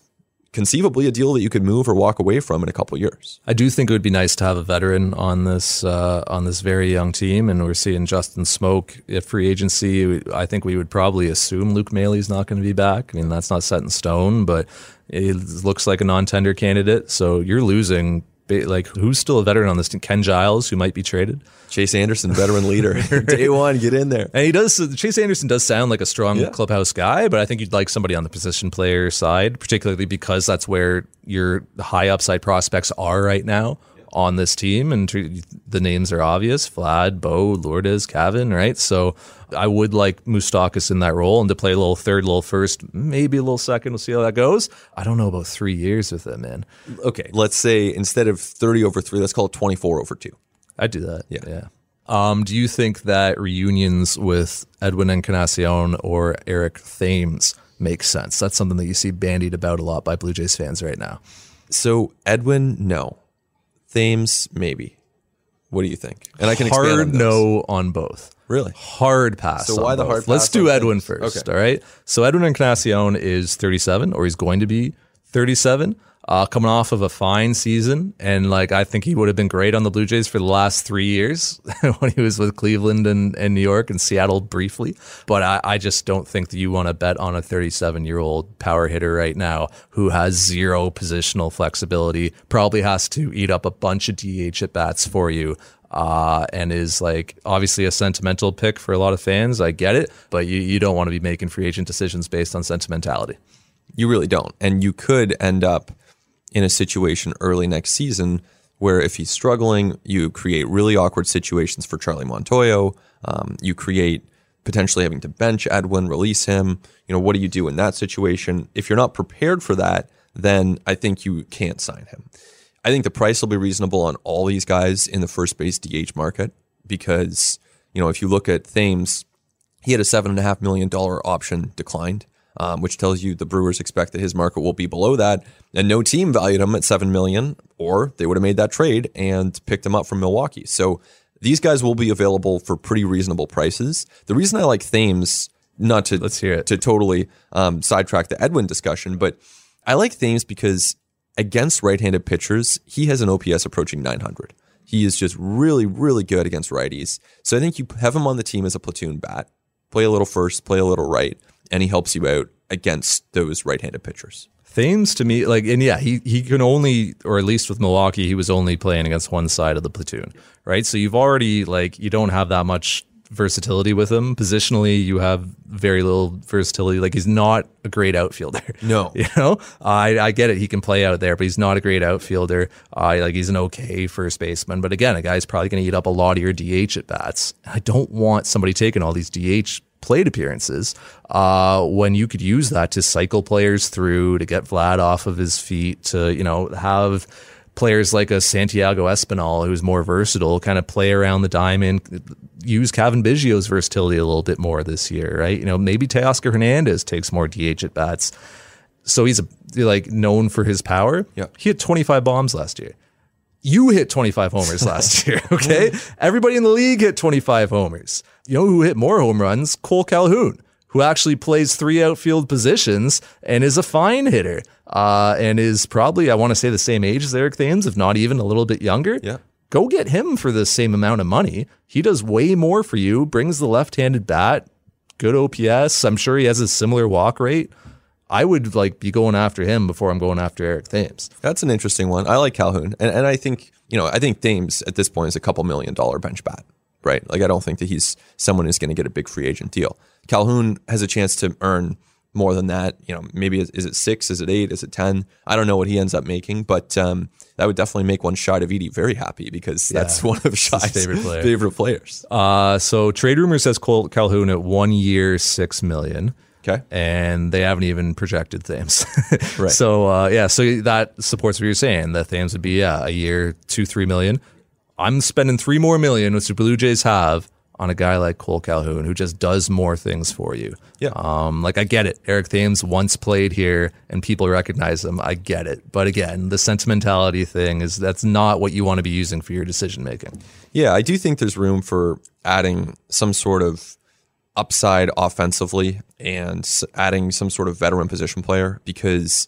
S2: conceivably a deal that you could move or walk away from in a couple of years.
S1: I do think it would be nice to have a veteran on this uh, on this very young team, and we're seeing Justin Smoke at free agency. I think we would probably assume Luke Maley's not going to be back. I mean, that's not set in stone, but it looks like a non-tender candidate. So you're losing. Like, who's still a veteran on this team? Ken Giles, who might be traded.
S2: Chase Anderson, veteran leader. Day one, get in there.
S1: And he does. Chase Anderson does sound like a strong
S2: yeah.
S1: clubhouse guy, but I think you'd like somebody on the position player side, particularly because that's where your high upside prospects are right now on this team. And the names are obvious: Vlad, Bo, Lourdes, Cavan, right? So I would like Moustakas in that role and to play a little third, a little first, maybe a little second. We'll see how that goes. I don't know about three years with him, man.
S2: Okay, let's say instead of thirty over three, let's call it twenty-four over two.
S1: I'd do that.
S2: Yeah.
S1: yeah. Um, do you think that reunions with Edwin Encarnacion or Eric Thames make sense? That's something that you see bandied about a lot by Blue Jays fans right now.
S2: So Edwin, no. Thames, maybe. What do you think? And I can
S1: hard
S2: expand on
S1: no on both.
S2: Really?
S1: Hard pass.
S2: So
S1: on
S2: why the
S1: both.
S2: hard pass
S1: Let's do
S2: on
S1: Edwin
S2: Thames?
S1: first.
S2: Okay.
S1: All right. So Edwin Encarnacion is thirty-seven, or he's going to be thirty-seven, uh, coming off of a fine season, and like I think he would have been great on the Blue Jays for the last three years when he was with Cleveland and, and New York and Seattle briefly. But I, I just don't think that you want to bet on a thirty-seven-year-old power hitter right now who has zero positional flexibility, probably has to eat up a bunch of D H at bats for you. Uh, and is like obviously a sentimental pick for a lot of fans. I get it, but you, you don't want to be making free agent decisions based on sentimentality.
S2: You really don't. And you could end up in a situation early next season where if he's struggling, you create really awkward situations for Charlie Montoyo. Um, you create potentially having to bench Edwin, release him. You know, what do you do in that situation? If you're not prepared for that, then I think you can't sign him. I think the price will be reasonable on all these guys in the first base D H market because, you know, if you look at Thames, he had a seven point five million dollars option declined, um, which tells you the Brewers expect that his market will be below that. And no team valued him at seven million dollars, or they would have made that trade and picked him up from Milwaukee. So these guys will be available for pretty reasonable prices. The reason I like Thames, not to,
S1: Let's hear it.
S2: to totally um, sidetrack the Edwin discussion, but I like Thames because against right-handed pitchers, he has an O P S approaching nine hundred. He is just really, really good against righties. So I think you have him on the team as a platoon bat, play a little first, play a little right, and he helps you out against those right-handed pitchers.
S1: Thames to me, like, and yeah, he, he can only, or at least with Milwaukee, he was only playing against one side of the platoon, right? So you've already, like, you don't have that much versatility with him. Positionally, you have very little versatility. Like, he's not a great outfielder.
S2: No.
S1: You know, I, I get it. He can play out there, but he's not a great outfielder. Uh, like, he's an okay first baseman. But again, a guy's probably going to eat up a lot of your D H at bats. I don't want somebody taking all these D H plate appearances uh, when you could use that to cycle players through, to get Vlad off of his feet, to, you know, have players like a Santiago Espinal who's more versatile, kind of play around the diamond, use Cavan Biggio's versatility a little bit more this year, right? You know, maybe Teoscar Hernandez takes more D H at bats. So he's a, like known for his power.
S2: Yeah.
S1: He hit twenty-five bombs last year. You hit twenty-five homers last year, okay? Everybody in the league hit twenty-five homers. You know who hit more home runs? Cole Calhoun, who actually plays three outfield positions and is a fine hitter, uh, and is probably, I want to say, the same age as Eric Thames, if not even a little bit younger.
S2: Yeah.
S1: Go get him for the same amount of money. He does way more for you, brings the left-handed bat, good O P S. I'm sure he has a similar walk rate. I would like be going after him before I'm going after Eric Thames.
S2: That's an interesting one. I like Calhoun. And, and I think, you know, I think Thames at this point is a couple million dollar bench bat, right? Like, I don't think that he's someone who's going to get a big free agent deal. Calhoun has a chance to earn more than that. You know, maybe is, is it six? Is it eight? Is it ten? I don't know what he ends up making, but um, that would definitely make one Shai Davidi very happy because
S1: Yeah,
S2: that's one of Shai's
S1: favorite player.
S2: favorite players.
S1: Uh, so trade rumor says Cole Calhoun at one year, six million.
S2: Okay.
S1: And they haven't even projected Thames.
S2: Right.
S1: So, uh, yeah, so that supports what you're saying. That Thames would be, yeah, a year, two, three million. I'm spending three more million, which the Blue Jays have, on a guy like Cole Calhoun, who just does more things for you.
S2: Yeah.
S1: Um, like, I get it. Eric Thames once played here and people recognize him. I get it. But again, the sentimentality thing is that's not what you want to be using for your decision making.
S2: Yeah, I do think there's room for adding some sort of upside offensively and adding some sort of veteran position player because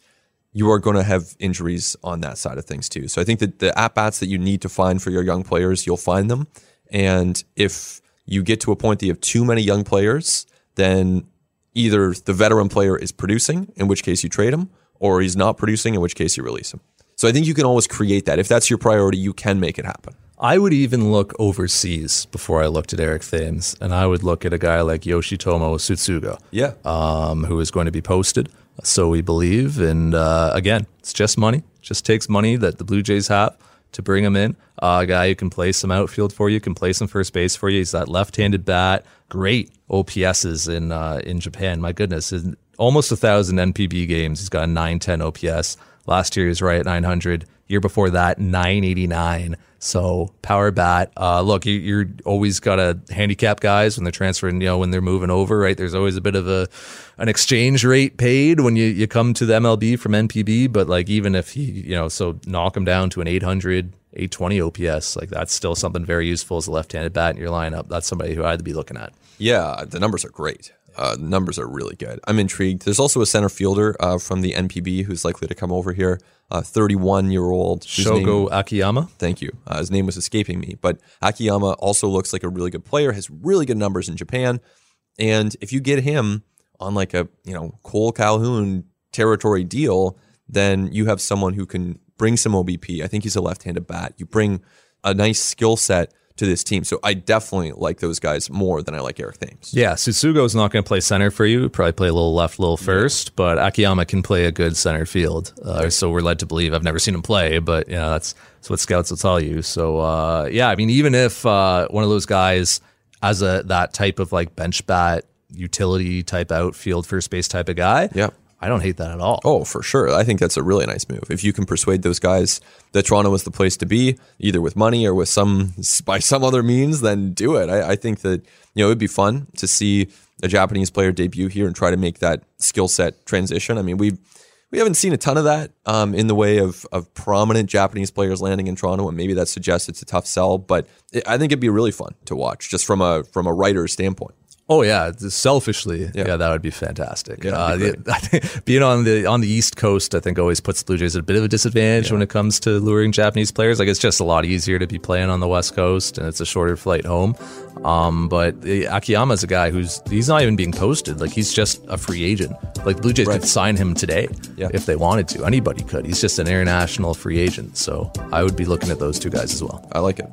S2: you are going to have injuries on that side of things too. So I think that the at-bats that you need to find for your young players, you'll find them. And if you get to a point that you have too many young players, then either the veteran player is producing, in which case you trade him, or he's not producing, in which case you release him. So I think you can always create that. If that's your priority, you can make it happen.
S1: I would even look overseas before I looked at Eric Thames, and I would look at a guy like Yoshitomo Tsutsugo,
S2: Yeah.
S1: um, who is going to be posted, so we believe. And uh, again, it's just money. It just takes money that the Blue Jays have to bring him in. Uh, a guy who can play some outfield for you, can play some first base for you. He's that left-handed bat. Great O P S's in uh, in Japan. My goodness, in almost a thousand N P B games. He's got a nine ten O P S. Last year he was right at nine hundred. Year before that, nine eighty-nine. So power bat. Uh, look, you, you're always got to handicap guys when they're transferring, you know, when they're moving over, right? There's always a bit of a an exchange rate paid when you, you come to the M L B from N P B. But like even if he, you know, so knock him down to an eight hundred, eight twenty O P S, like that's still something very useful as a left-handed bat in your lineup. That's somebody who I'd be looking at.
S2: Yeah, the numbers are great. Uh, the numbers are really good. I'm intrigued. There's also a center fielder uh, from the N P B who's likely to come over here, a thirty-one-year-old.
S1: Shogo name, Akiyama?
S2: Thank you. Uh, his name was escaping me. But Akiyama also looks like a really good player, has really good numbers in Japan. And if you get him on like a, you know, Cole Calhoun territory deal, then you have someone who can bring some O B P. I think he's a left-handed bat. You bring a nice skill set to this team. So I definitely like those guys more than I like Eric Thames.
S1: Yeah, Tsutsugo's not going to play center for you. Probably play a little left, little first, yeah. But Akiyama can play a good center field. Uh, so we're led to believe. I've never seen him play, but you know, that's, that's what scouts will tell you. So uh, yeah, I mean, even if uh, one of those guys as a that type of like bench bat, utility type outfield, first base type of guy,
S2: yeah.
S1: I don't hate that at all.
S2: Oh, for sure. I think that's a really nice move. If you can persuade those guys that Toronto is the place to be, either with money or with some by some other means, then do it. I, I think that, you know, it'd be fun to see a Japanese player debut here and try to make that skill set transition. I mean, we we haven't seen a ton of that um, in the way of of prominent Japanese players landing in Toronto, and maybe that suggests it's a tough sell. But it, I think it'd be really fun to watch, just from a from a writer's standpoint.
S1: Oh yeah, selfishly, yeah,
S2: yeah
S1: that would be fantastic.
S2: Yeah,
S1: uh, the, I think being on the on the East Coast, I think always puts the Blue Jays at a bit of a disadvantage yeah. when it comes to luring Japanese players. Like it's just a lot easier to be playing on the West Coast, and it's a shorter flight home. Um, but Akiyama is a guy who's he's not even being posted. Like he's just a free agent. Like Blue Jays right. could sign him today
S2: yeah.
S1: if they wanted to. Anybody could. He's just an international free agent. So I would be looking at those two guys as well.
S2: I like it.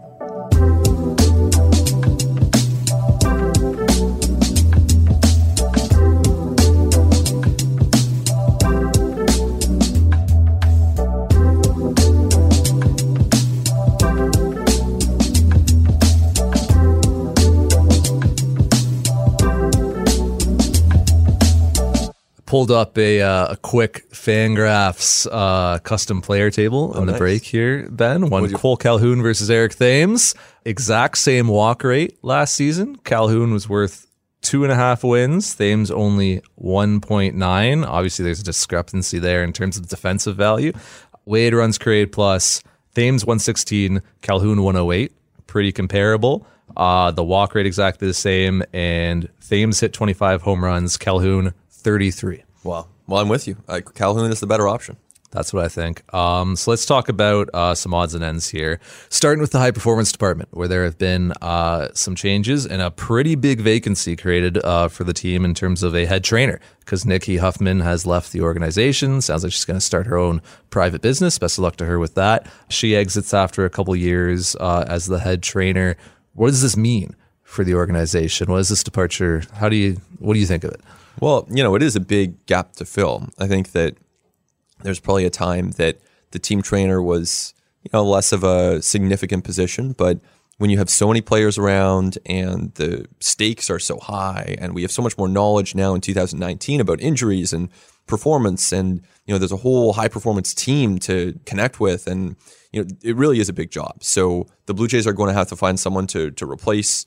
S1: Pulled up a uh, a quick Fangraphs uh, custom player table
S2: oh,
S1: on the
S2: nice.
S1: break here, Ben. One
S2: you...
S1: Cole Calhoun versus Eric Thames. Exact same walk rate last season. Calhoun was worth two and a half wins. Thames only one point nine. Obviously, there's a discrepancy there in terms of defensive value. Weighted runs created plus. Thames one sixteen, Calhoun one oh eight. Pretty comparable. Uh, the walk rate exactly the same. And Thames hit twenty-five home runs. Calhoun thirty-three.
S2: Wow. Well, I'm with you. Uh, Calhoun is the better option.
S1: That's what I think. Um, so let's talk about uh, some odds and ends here. Starting with the high performance department, where there have been uh, some changes and a pretty big vacancy created uh, for the team in terms of a head trainer, because Nikki Huffman has left the organization. Sounds like she's going to start her own private business. Best of luck to her with that. She exits after a couple years uh, as the head trainer. What does this mean for the organization? What is this departure? How do you? What do you think of it?
S2: Well, you know, it is a big gap to fill. I think that there's probably a time that the team trainer was, you know, less of a significant position, but when you have so many players around and the stakes are so high and we have so much more knowledge now in two thousand nineteen about injuries and performance, and, you know, there's a whole high performance team to connect with, and, you know, it really is a big job. So the Blue Jays are going to have to find someone to to replace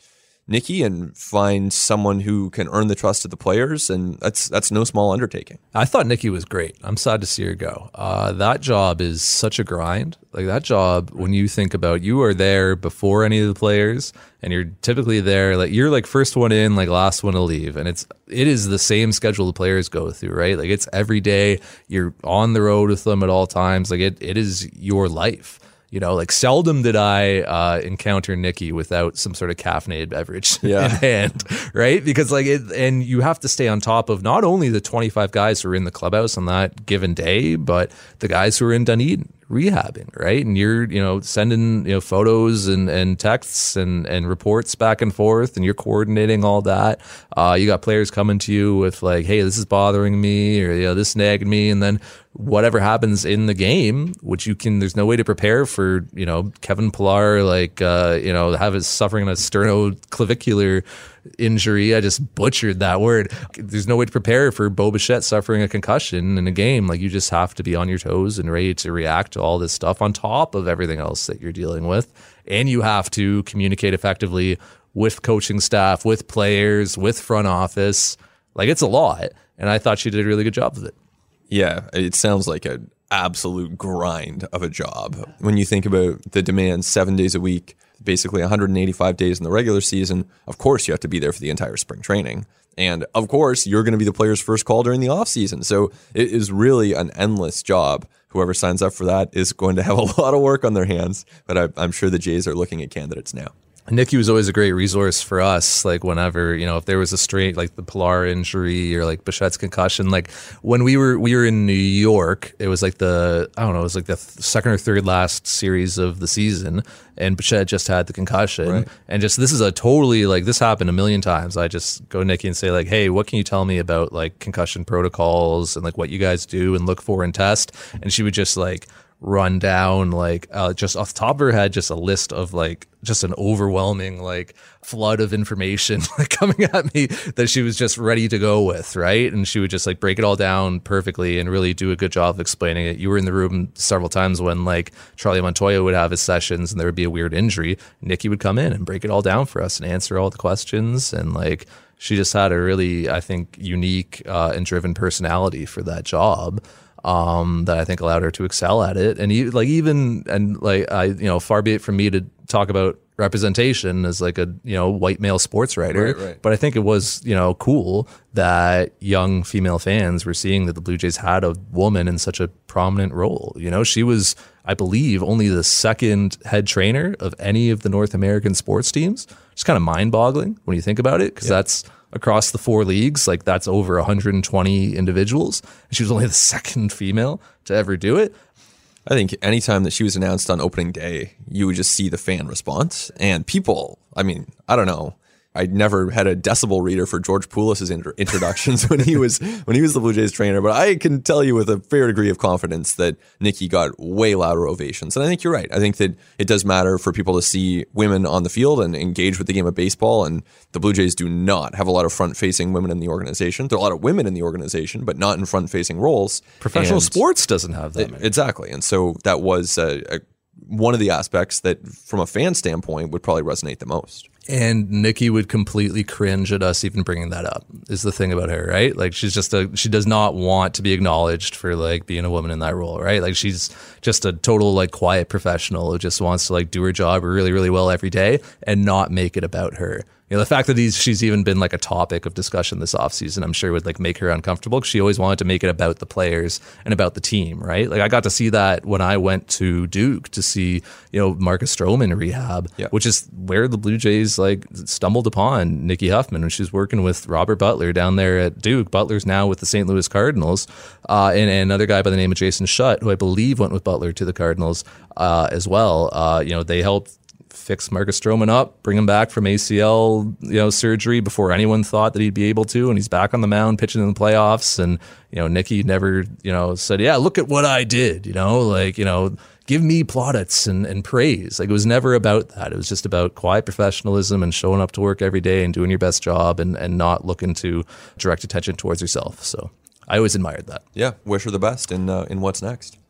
S2: Nikki and find someone who can earn the trust of the players, and that's that's no small undertaking.
S1: I thought Nikki was great. I'm sad to see her go. Uh, that job is such a grind. Like that job, when you think about, you are there before any of the players, and you're typically there like you're like first one in, like last one to leave, and it's it is the same schedule the players go through, right? Like it's every day. You're on the road with them at all times. Like it it is your life. You know, like seldom did I uh, encounter Nikki without some sort of caffeinated beverage
S2: yeah.
S1: in hand, right? Because like it, and you have to stay on top of not only the twenty-five guys who are in the clubhouse on that given day, but the guys who are in Dunedin rehabbing, right? And you're, you know, sending, you know, photos and, and texts and, and reports back and forth, and you're coordinating all that. Uh, you got players coming to you with like, hey, this is bothering me, or, you know, this nagged me. And then whatever happens in the game, which you can, there's no way to prepare for, you know, Kevin Pillar, like, uh, you know, have his suffering a sternoclavicular injury. I just butchered that word. There's no way to prepare for Bo Bichette suffering a concussion in a game. Like you just have to be on your toes and ready to react to all this stuff on top of everything else that you're dealing with. And you have to communicate effectively with coaching staff, with players, with front office. Like it's a lot. And I thought she did a really good job of it.
S2: Yeah, it sounds like an absolute grind of a job. When you think about the demands seven days a week, basically one hundred eighty-five days in the regular season, of course you have to be there for the entire spring training. And of course, you're going to be the player's first call during the off season. So it is really an endless job. Whoever signs up for that is going to have a lot of work on their hands, but I, I'm sure the Jays are looking at candidates now.
S1: Nikki was always a great resource for us. Like whenever, you know, if there was a straight, like the Pillar injury or like Bichette's concussion, like when we were, we were in New York, it was like the, I don't know, it was like the th- second or third last series of the season, and Bichette just had the concussion. Right. And just, this is a totally, like this happened a million times. I just go to Nikki and say like, hey, what can you tell me about like concussion protocols and like what you guys do and look for and test? And she would just like run down like uh, just off the top of her head, just a list of like just an overwhelming like flood of information like coming at me that she was just ready to go with, right? And she would just like break it all down perfectly and really do a good job of explaining it. You were in the room several times when like Charlie Montoya would have his sessions and there would be a weird injury. Nikki would come in and break it all down for us and answer all the questions, and like she just had a really, I think, unique uh, and driven personality for that job. Um, that I think allowed her to excel at it. And like even, and like I, you know, far be it from me to talk about representation as like a, you know, white male sports writer,
S2: right, right.
S1: but I think it was, you know, cool that young female fans were seeing that the Blue Jays had a woman in such a prominent role. You know, she was, I believe, only the second head trainer of any of the North American sports teams. It's kind of mind boggling when you think about it, because yeah. that's across the four leagues, like that's over one hundred twenty individuals. And she was only the second female to ever do it.
S2: I think anytime that she was announced on opening day, you would just see the fan response. And people, I mean, I don't know. I never had a decibel reader for George Poulos' inter- introductions when he was when he was the Blue Jays trainer, but I can tell you with a fair degree of confidence that Nikki got way louder ovations. And I think you're right. I think that it does matter for people to see women on the field and engage with the game of baseball. And the Blue Jays do not have a lot of front-facing women in the organization. There are a lot of women in the organization, but not in front-facing roles.
S1: Professional
S2: and
S1: sports doesn't have that many.
S2: Exactly. And so that was a, a, one of the aspects that, from a fan standpoint, would probably resonate the most.
S1: And Nikki would completely cringe at us even bringing that up, is the thing about her, right? Like she's just a, she does not want to be acknowledged for like being a woman in that role, right? Like she's just a total like quiet professional who just wants to like do her job really, really well every day and not make it about her. You know, the fact that he's, she's even been like a topic of discussion this offseason, I'm sure would like make her uncomfortable, because she always wanted to make it about the players and about the team, right? Like I got to see that when I went to Duke to see, you know, Marcus Stroman rehab, yeah. which is where the Blue Jays like stumbled upon Nikki Huffman when she was working with Robert Butler down there at Duke. Butler's now with the Saint Louis Cardinals, uh, and, and another guy by the name of Jason Schutt, who I believe went with Butler to the Cardinals uh, as well. Uh, you know, they helped fix Marcus Stroman up, bring him back from A C L, you know, surgery before anyone thought that he'd be able to, and he's back on the mound pitching in the playoffs. And you know, Nikki never, you know, said, "Yeah, look at what I did," you know, like, you know, give me plaudits and, and praise. Like it was never about that. It was just about quiet professionalism and showing up to work every day and doing your best job and, and not looking to direct attention towards yourself. So I always admired that.
S2: Yeah, wish her the best in uh, in what's next.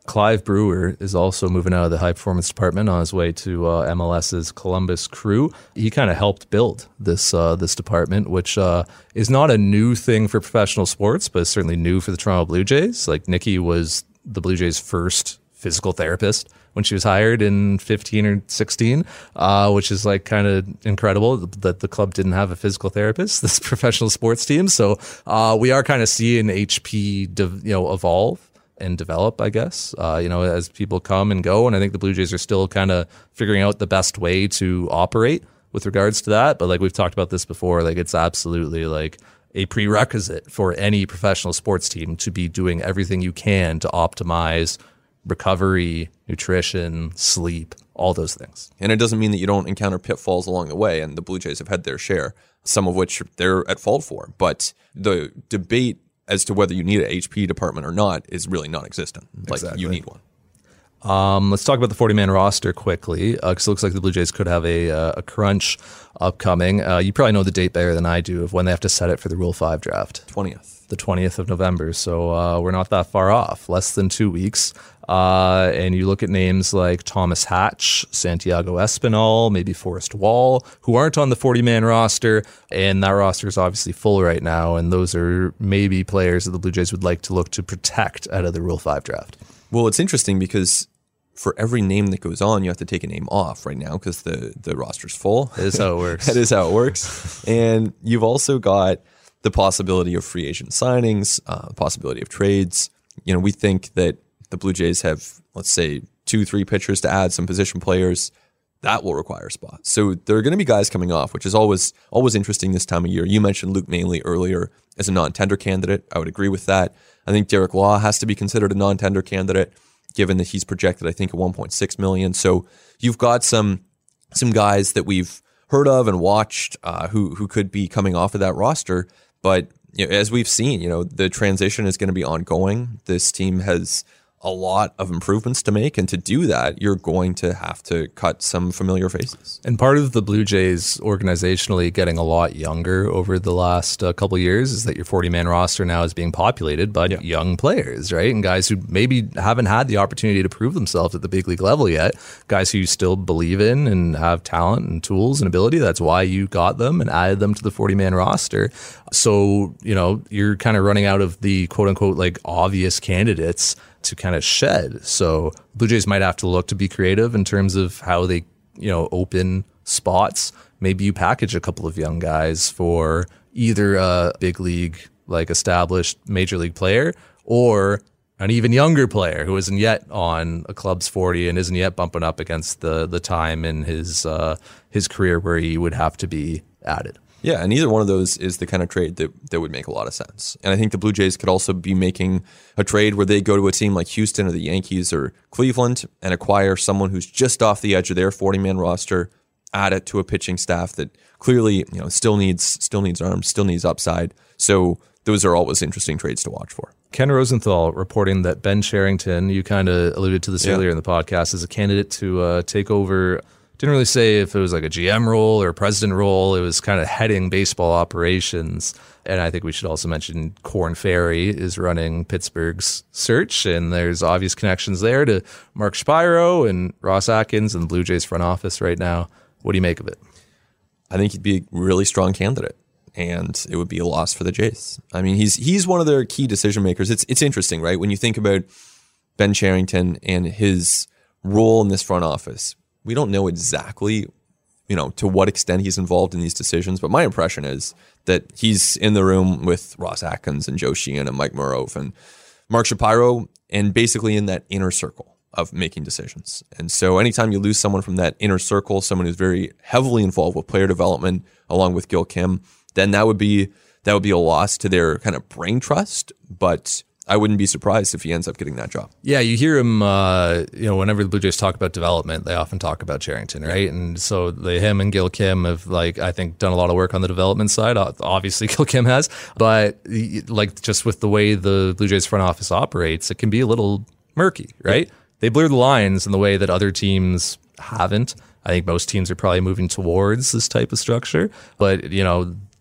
S1: Clive Brewer is also moving out of the high performance department on his way to uh, M L S's Columbus Crew. He kind of helped build this uh, this department, which uh, is not a new thing for professional sports, but it's certainly new for the Toronto Blue Jays. Like Nikki was the Blue Jays' first physical therapist when she was hired in fifteen or sixteen, uh, which is like kind of incredible that the club didn't have a physical therapist, this professional sports team. So uh, we are kind of seeing H P, de- you know, evolve and develop, I guess, uh, you know, as people come and go. And I think the Blue Jays are still kind of figuring out the best way to operate with regards to that. But like we've talked about this before, like it's absolutely like a prerequisite for any professional sports team to be doing everything you can to optimize recovery, nutrition, sleep, all those things.
S2: And it doesn't mean that you don't encounter pitfalls along the way. And the Blue Jays have had their share, some of which they're at fault for. But the debate as to whether you need an H P department or not is really non-existent. Like
S1: Exactly.
S2: you need one.
S1: Um, let's talk about the forty-man roster quickly, because uh, it looks like the Blue Jays could have a, uh, a crunch upcoming. Uh, you probably know the date better than I do of when they have to set it for the Rule five draft.
S2: twentieth.
S1: The twentieth of November. So uh, we're not that far off, less than two weeks. Uh, and you look at names like Thomas Hatch, Santiago Espinal, maybe Forrest Wall, who aren't on the forty-man roster. And that roster is obviously full right now. And those are maybe players that the Blue Jays would like to look to protect out of the Rule five draft.
S2: Well, it's interesting because for every name that goes on, you have to take a name off right now because the, the roster's full.
S1: That is how it works.
S2: That is how it works. And you've also got the possibility of free agent signings, uh, the possibility of trades. You know, we think that the Blue Jays have, let's say, two, three pitchers to add, some position players. That will require spots. So there are going to be guys coming off, which is always always interesting this time of year. You mentioned Luke Manley earlier as a non-tender candidate. I would agree with that. I think Derek Law has to be considered a non-tender candidate, given that he's projected, I think, at one point six million dollars. So you've got some some guys that we've heard of and watched uh, who who could be coming off of that roster. But you know, as we've seen, you know, the transition is going to be ongoing. This team has a lot of improvements to make, and to do that, you're going to have to cut some familiar faces.
S1: And part of the Blue Jays organizationally getting a lot younger over the last uh, couple of years is that your forty-man roster now is being populated by
S2: Yeah.
S1: young players, right? And guys who maybe haven't had the opportunity to prove themselves at the big league level yet, guys who you still believe in and have talent and tools and ability. That's why you got them and added them to the forty-man roster. So, you know, you're kind of running out of the quote unquote like obvious candidates to kind of shed. So Blue Jays might have to look to be creative in terms of how they, you know, open spots. Maybe you package a couple of young guys for either a big league, like established major league player, or an even younger player who isn't yet on a club's forty and isn't yet bumping up against the the time in his uh, his career where he would have to be added.
S2: Yeah, and either one of those is the kind of trade that, that would make a lot of sense. And I think the Blue Jays could also be making a trade where they go to a team like Houston or the Yankees or Cleveland and acquire someone who's just off the edge of their forty-man roster, add it to a pitching staff that clearly, you know, still needs still needs arms, still needs upside. So those are always interesting trades to watch for.
S1: Ken Rosenthal reporting that Ben Cherington, you kind of alluded to this
S2: Yeah.
S1: earlier in the podcast, is a candidate to uh, take over. Didn't really say if it was like a G M role or a president role. It was kind of heading baseball operations. And I think we should also mention Corn Ferry is running Pittsburgh's search. And there's obvious connections there to Mark Shapiro and Ross Atkins and the Blue Jays front office right now. What do you make of it?
S2: I think he'd be a really strong candidate, and it would be a loss for the Jays. I mean, he's he's one of their key decision makers. It's it's interesting, right? When you think about Ben Cherington and his role in this front office, we don't know exactly, you know, to what extent he's involved in these decisions. But my impression is that he's in the room with Ross Atkins and Joe Sheehan and Mike Murrow and Mark Shapiro, and basically in that inner circle of making decisions. And so anytime you lose someone from that inner circle, someone who's very heavily involved with player development, along with Gil Kim, then that would be that would be a loss to their kind of brain trust. But I wouldn't be surprised if he ends up getting that job.
S1: Yeah, you hear him, uh, you know, whenever the Blue Jays talk about development, they often talk about Cherington, right? And so they, him and Gil Kim have, like, I think, done a lot of work on the development side. Obviously, Gil Kim has. But, like, just with the way the Blue Jays front office operates, it can be a little murky, right? Yeah. They blur the lines in the way that other teams haven't. I think most teams are probably moving towards this type of structure. But, you know,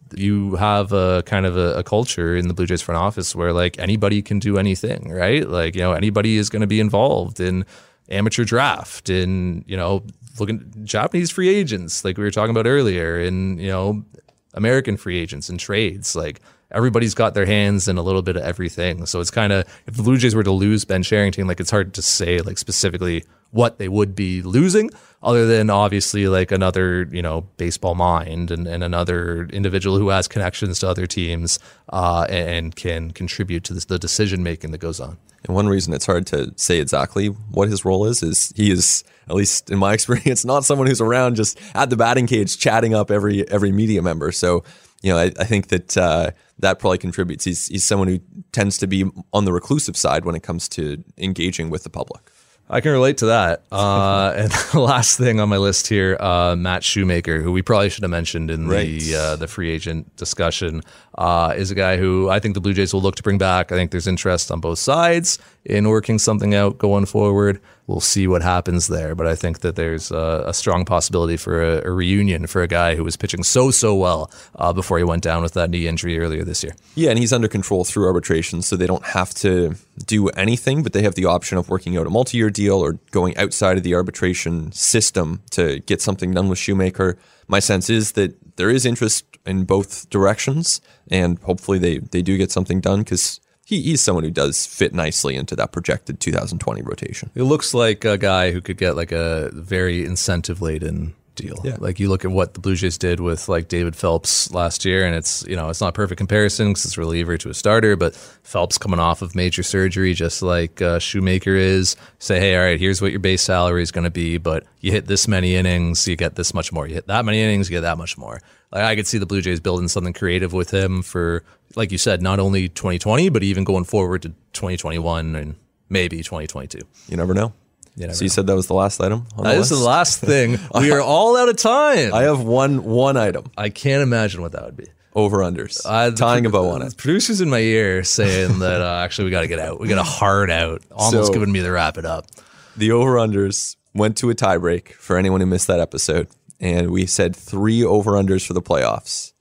S1: you have a kind of a, a culture in the Blue Jays front office where like anybody can do anything, right? Like, you know, anybody is going to be involved in amateur draft, in, you know, looking Japanese free agents, like we were talking about earlier, in, you know, American free agents and trades. Like everybody's got their hands in a little bit of everything. So it's kind of, if the Blue Jays were to lose Ben Cherington, like it's hard to say like specifically what they would be losing, other than obviously like another, you know, baseball mind and, and another individual who has connections to other teams uh, and, and can contribute to this, the decision making that goes on.
S2: And one reason it's hard to say exactly what his role is, is he is, at least in my experience, not someone who's around just at the batting cage chatting up every every media member. So, you know, I, I think that uh, that probably contributes. He's he's someone who tends to be on the reclusive side when it comes to engaging with the public.
S1: I can relate to that. Uh, and the last thing on my list here, uh, Matt Shoemaker, who we probably should have mentioned in
S2: right.
S1: the uh, the free agent discussion, uh, is a guy who I think the Blue Jays will look to bring back. I think there's interest on both sides in working something out going forward. We'll see what happens there, but I think that there's a, a strong possibility for a, a reunion for a guy who was pitching so, so well uh, before he went down with that knee injury earlier this year.
S2: Yeah, and he's under control through arbitration, so they don't have to do anything, but they have the option of working out a multi-year deal or going outside of the arbitration system to get something done with Shoemaker. My sense is that there is interest in both directions, and hopefully they, they do get something done, because He, he's someone who does fit nicely into that projected two thousand twenty rotation.
S1: It looks like a guy who could get like a very incentive-laden deal.
S2: Yeah.
S1: Like you look at what the Blue Jays did with like David Phelps last year, and it's, you know, it's not a perfect comparison because it's a reliever to a starter, but Phelps coming off of major surgery, just like uh, Shoemaker is. Say, hey, all right, here's what your base salary is going to be, but you hit this many innings, you get this much more. You hit that many innings, you get that much more. Like I could see the Blue Jays building something creative with him for, like you said, not only twenty twenty, but even going forward to twenty twenty-one and maybe twenty twenty-two.
S2: You never know.
S1: You never
S2: so you
S1: know.
S2: said that was the last item on
S1: That
S2: the
S1: is
S2: list?
S1: the last thing. We are all out of time.
S2: I have one one item.
S1: I can't imagine what that would be.
S2: Over-unders.
S1: Uh,
S2: Tying
S1: the,
S2: a bow on it.
S1: Producers in my ear saying that uh, actually we got to get out. We got to hard out. Almost
S2: So-
S1: giving me the wrap it up.
S2: The over-unders went to a tiebreak for anyone who missed that episode. And we said three over-unders for the playoffs.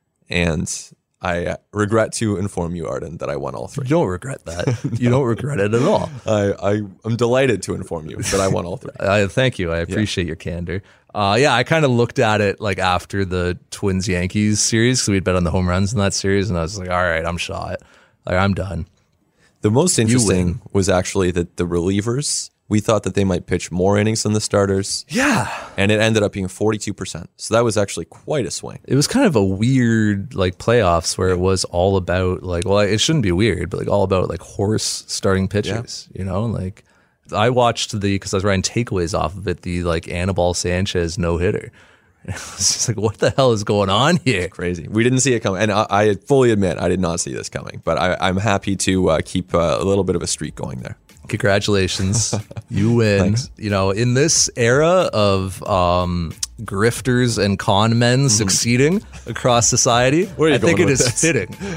S2: And I uh, regret to inform you, Arden, that I won all three.
S1: You don't regret that. You don't regret it at all.
S2: I, I, I'm delighted to inform you that I won all three.
S1: I thank you. I appreciate your candor. Uh, yeah, I kind of looked at it like after the Twins Yankees series, because we'd bet on the home runs in that series, and I was like, all right, I'm shot. Like, I'm done.
S2: The most
S1: win.
S2: interesting was actually that the relievers, we thought that they might pitch more innings than the starters.
S1: Yeah.
S2: And it ended up being forty-two percent. So that was actually quite a swing.
S1: It was kind of a weird like playoffs where it was all about like, well, it shouldn't be weird, but like all about like horse starting pitchers, you know, like I watched the, because I was writing takeaways off of it, the like Anibal Sanchez no hitter. It's just like, what the hell is going on here?
S2: Crazy. We didn't see it coming. And I, I fully admit I did not see this coming, but I, I'm happy to uh, keep uh, a little bit of a streak going there.
S1: Congratulations. You win.
S2: Thanks.
S1: You know, in this era of um, grifters and con men mm-hmm. succeeding across society,
S2: Where are you
S1: I think
S2: going
S1: it
S2: with
S1: is
S2: this?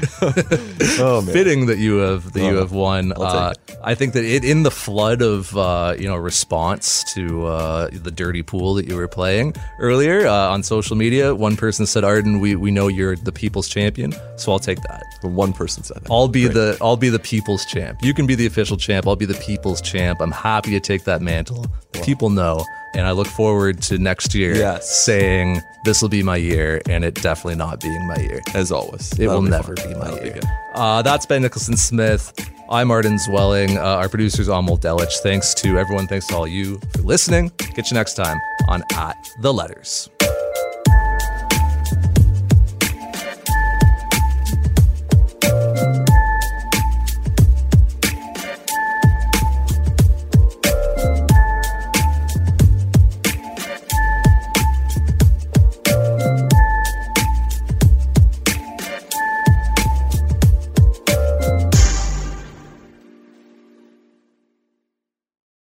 S1: fitting.
S2: Oh, man.
S1: Fitting that you have that
S2: Oh,
S1: you have won. Uh, I think that it in the flood of uh, you know response to uh, the dirty pool that you were playing earlier uh, on social media, one person said, "Arden, we, we know you're the people's champion, so I'll take that."
S2: One person said that.
S1: I'll be
S2: Great.
S1: the I'll be the people's champ. You can be the official champ. I'll be the people's champ. I'm happy to take that mantle. The people know, and I look forward to next year
S2: Yes.
S1: saying this will be my year, and it definitely not being my year.
S2: As always.
S1: It
S2: That'll
S1: will
S2: be
S1: never
S2: fun.
S1: be my
S2: That'll be
S1: year.
S2: good.
S1: Uh, that's Ben Nicholson Smith. I'm Arden Zwelling. Uh, our producer's Amol Delich. Thanks to everyone. Thanks to all you for listening. Get you next time on At The Letters.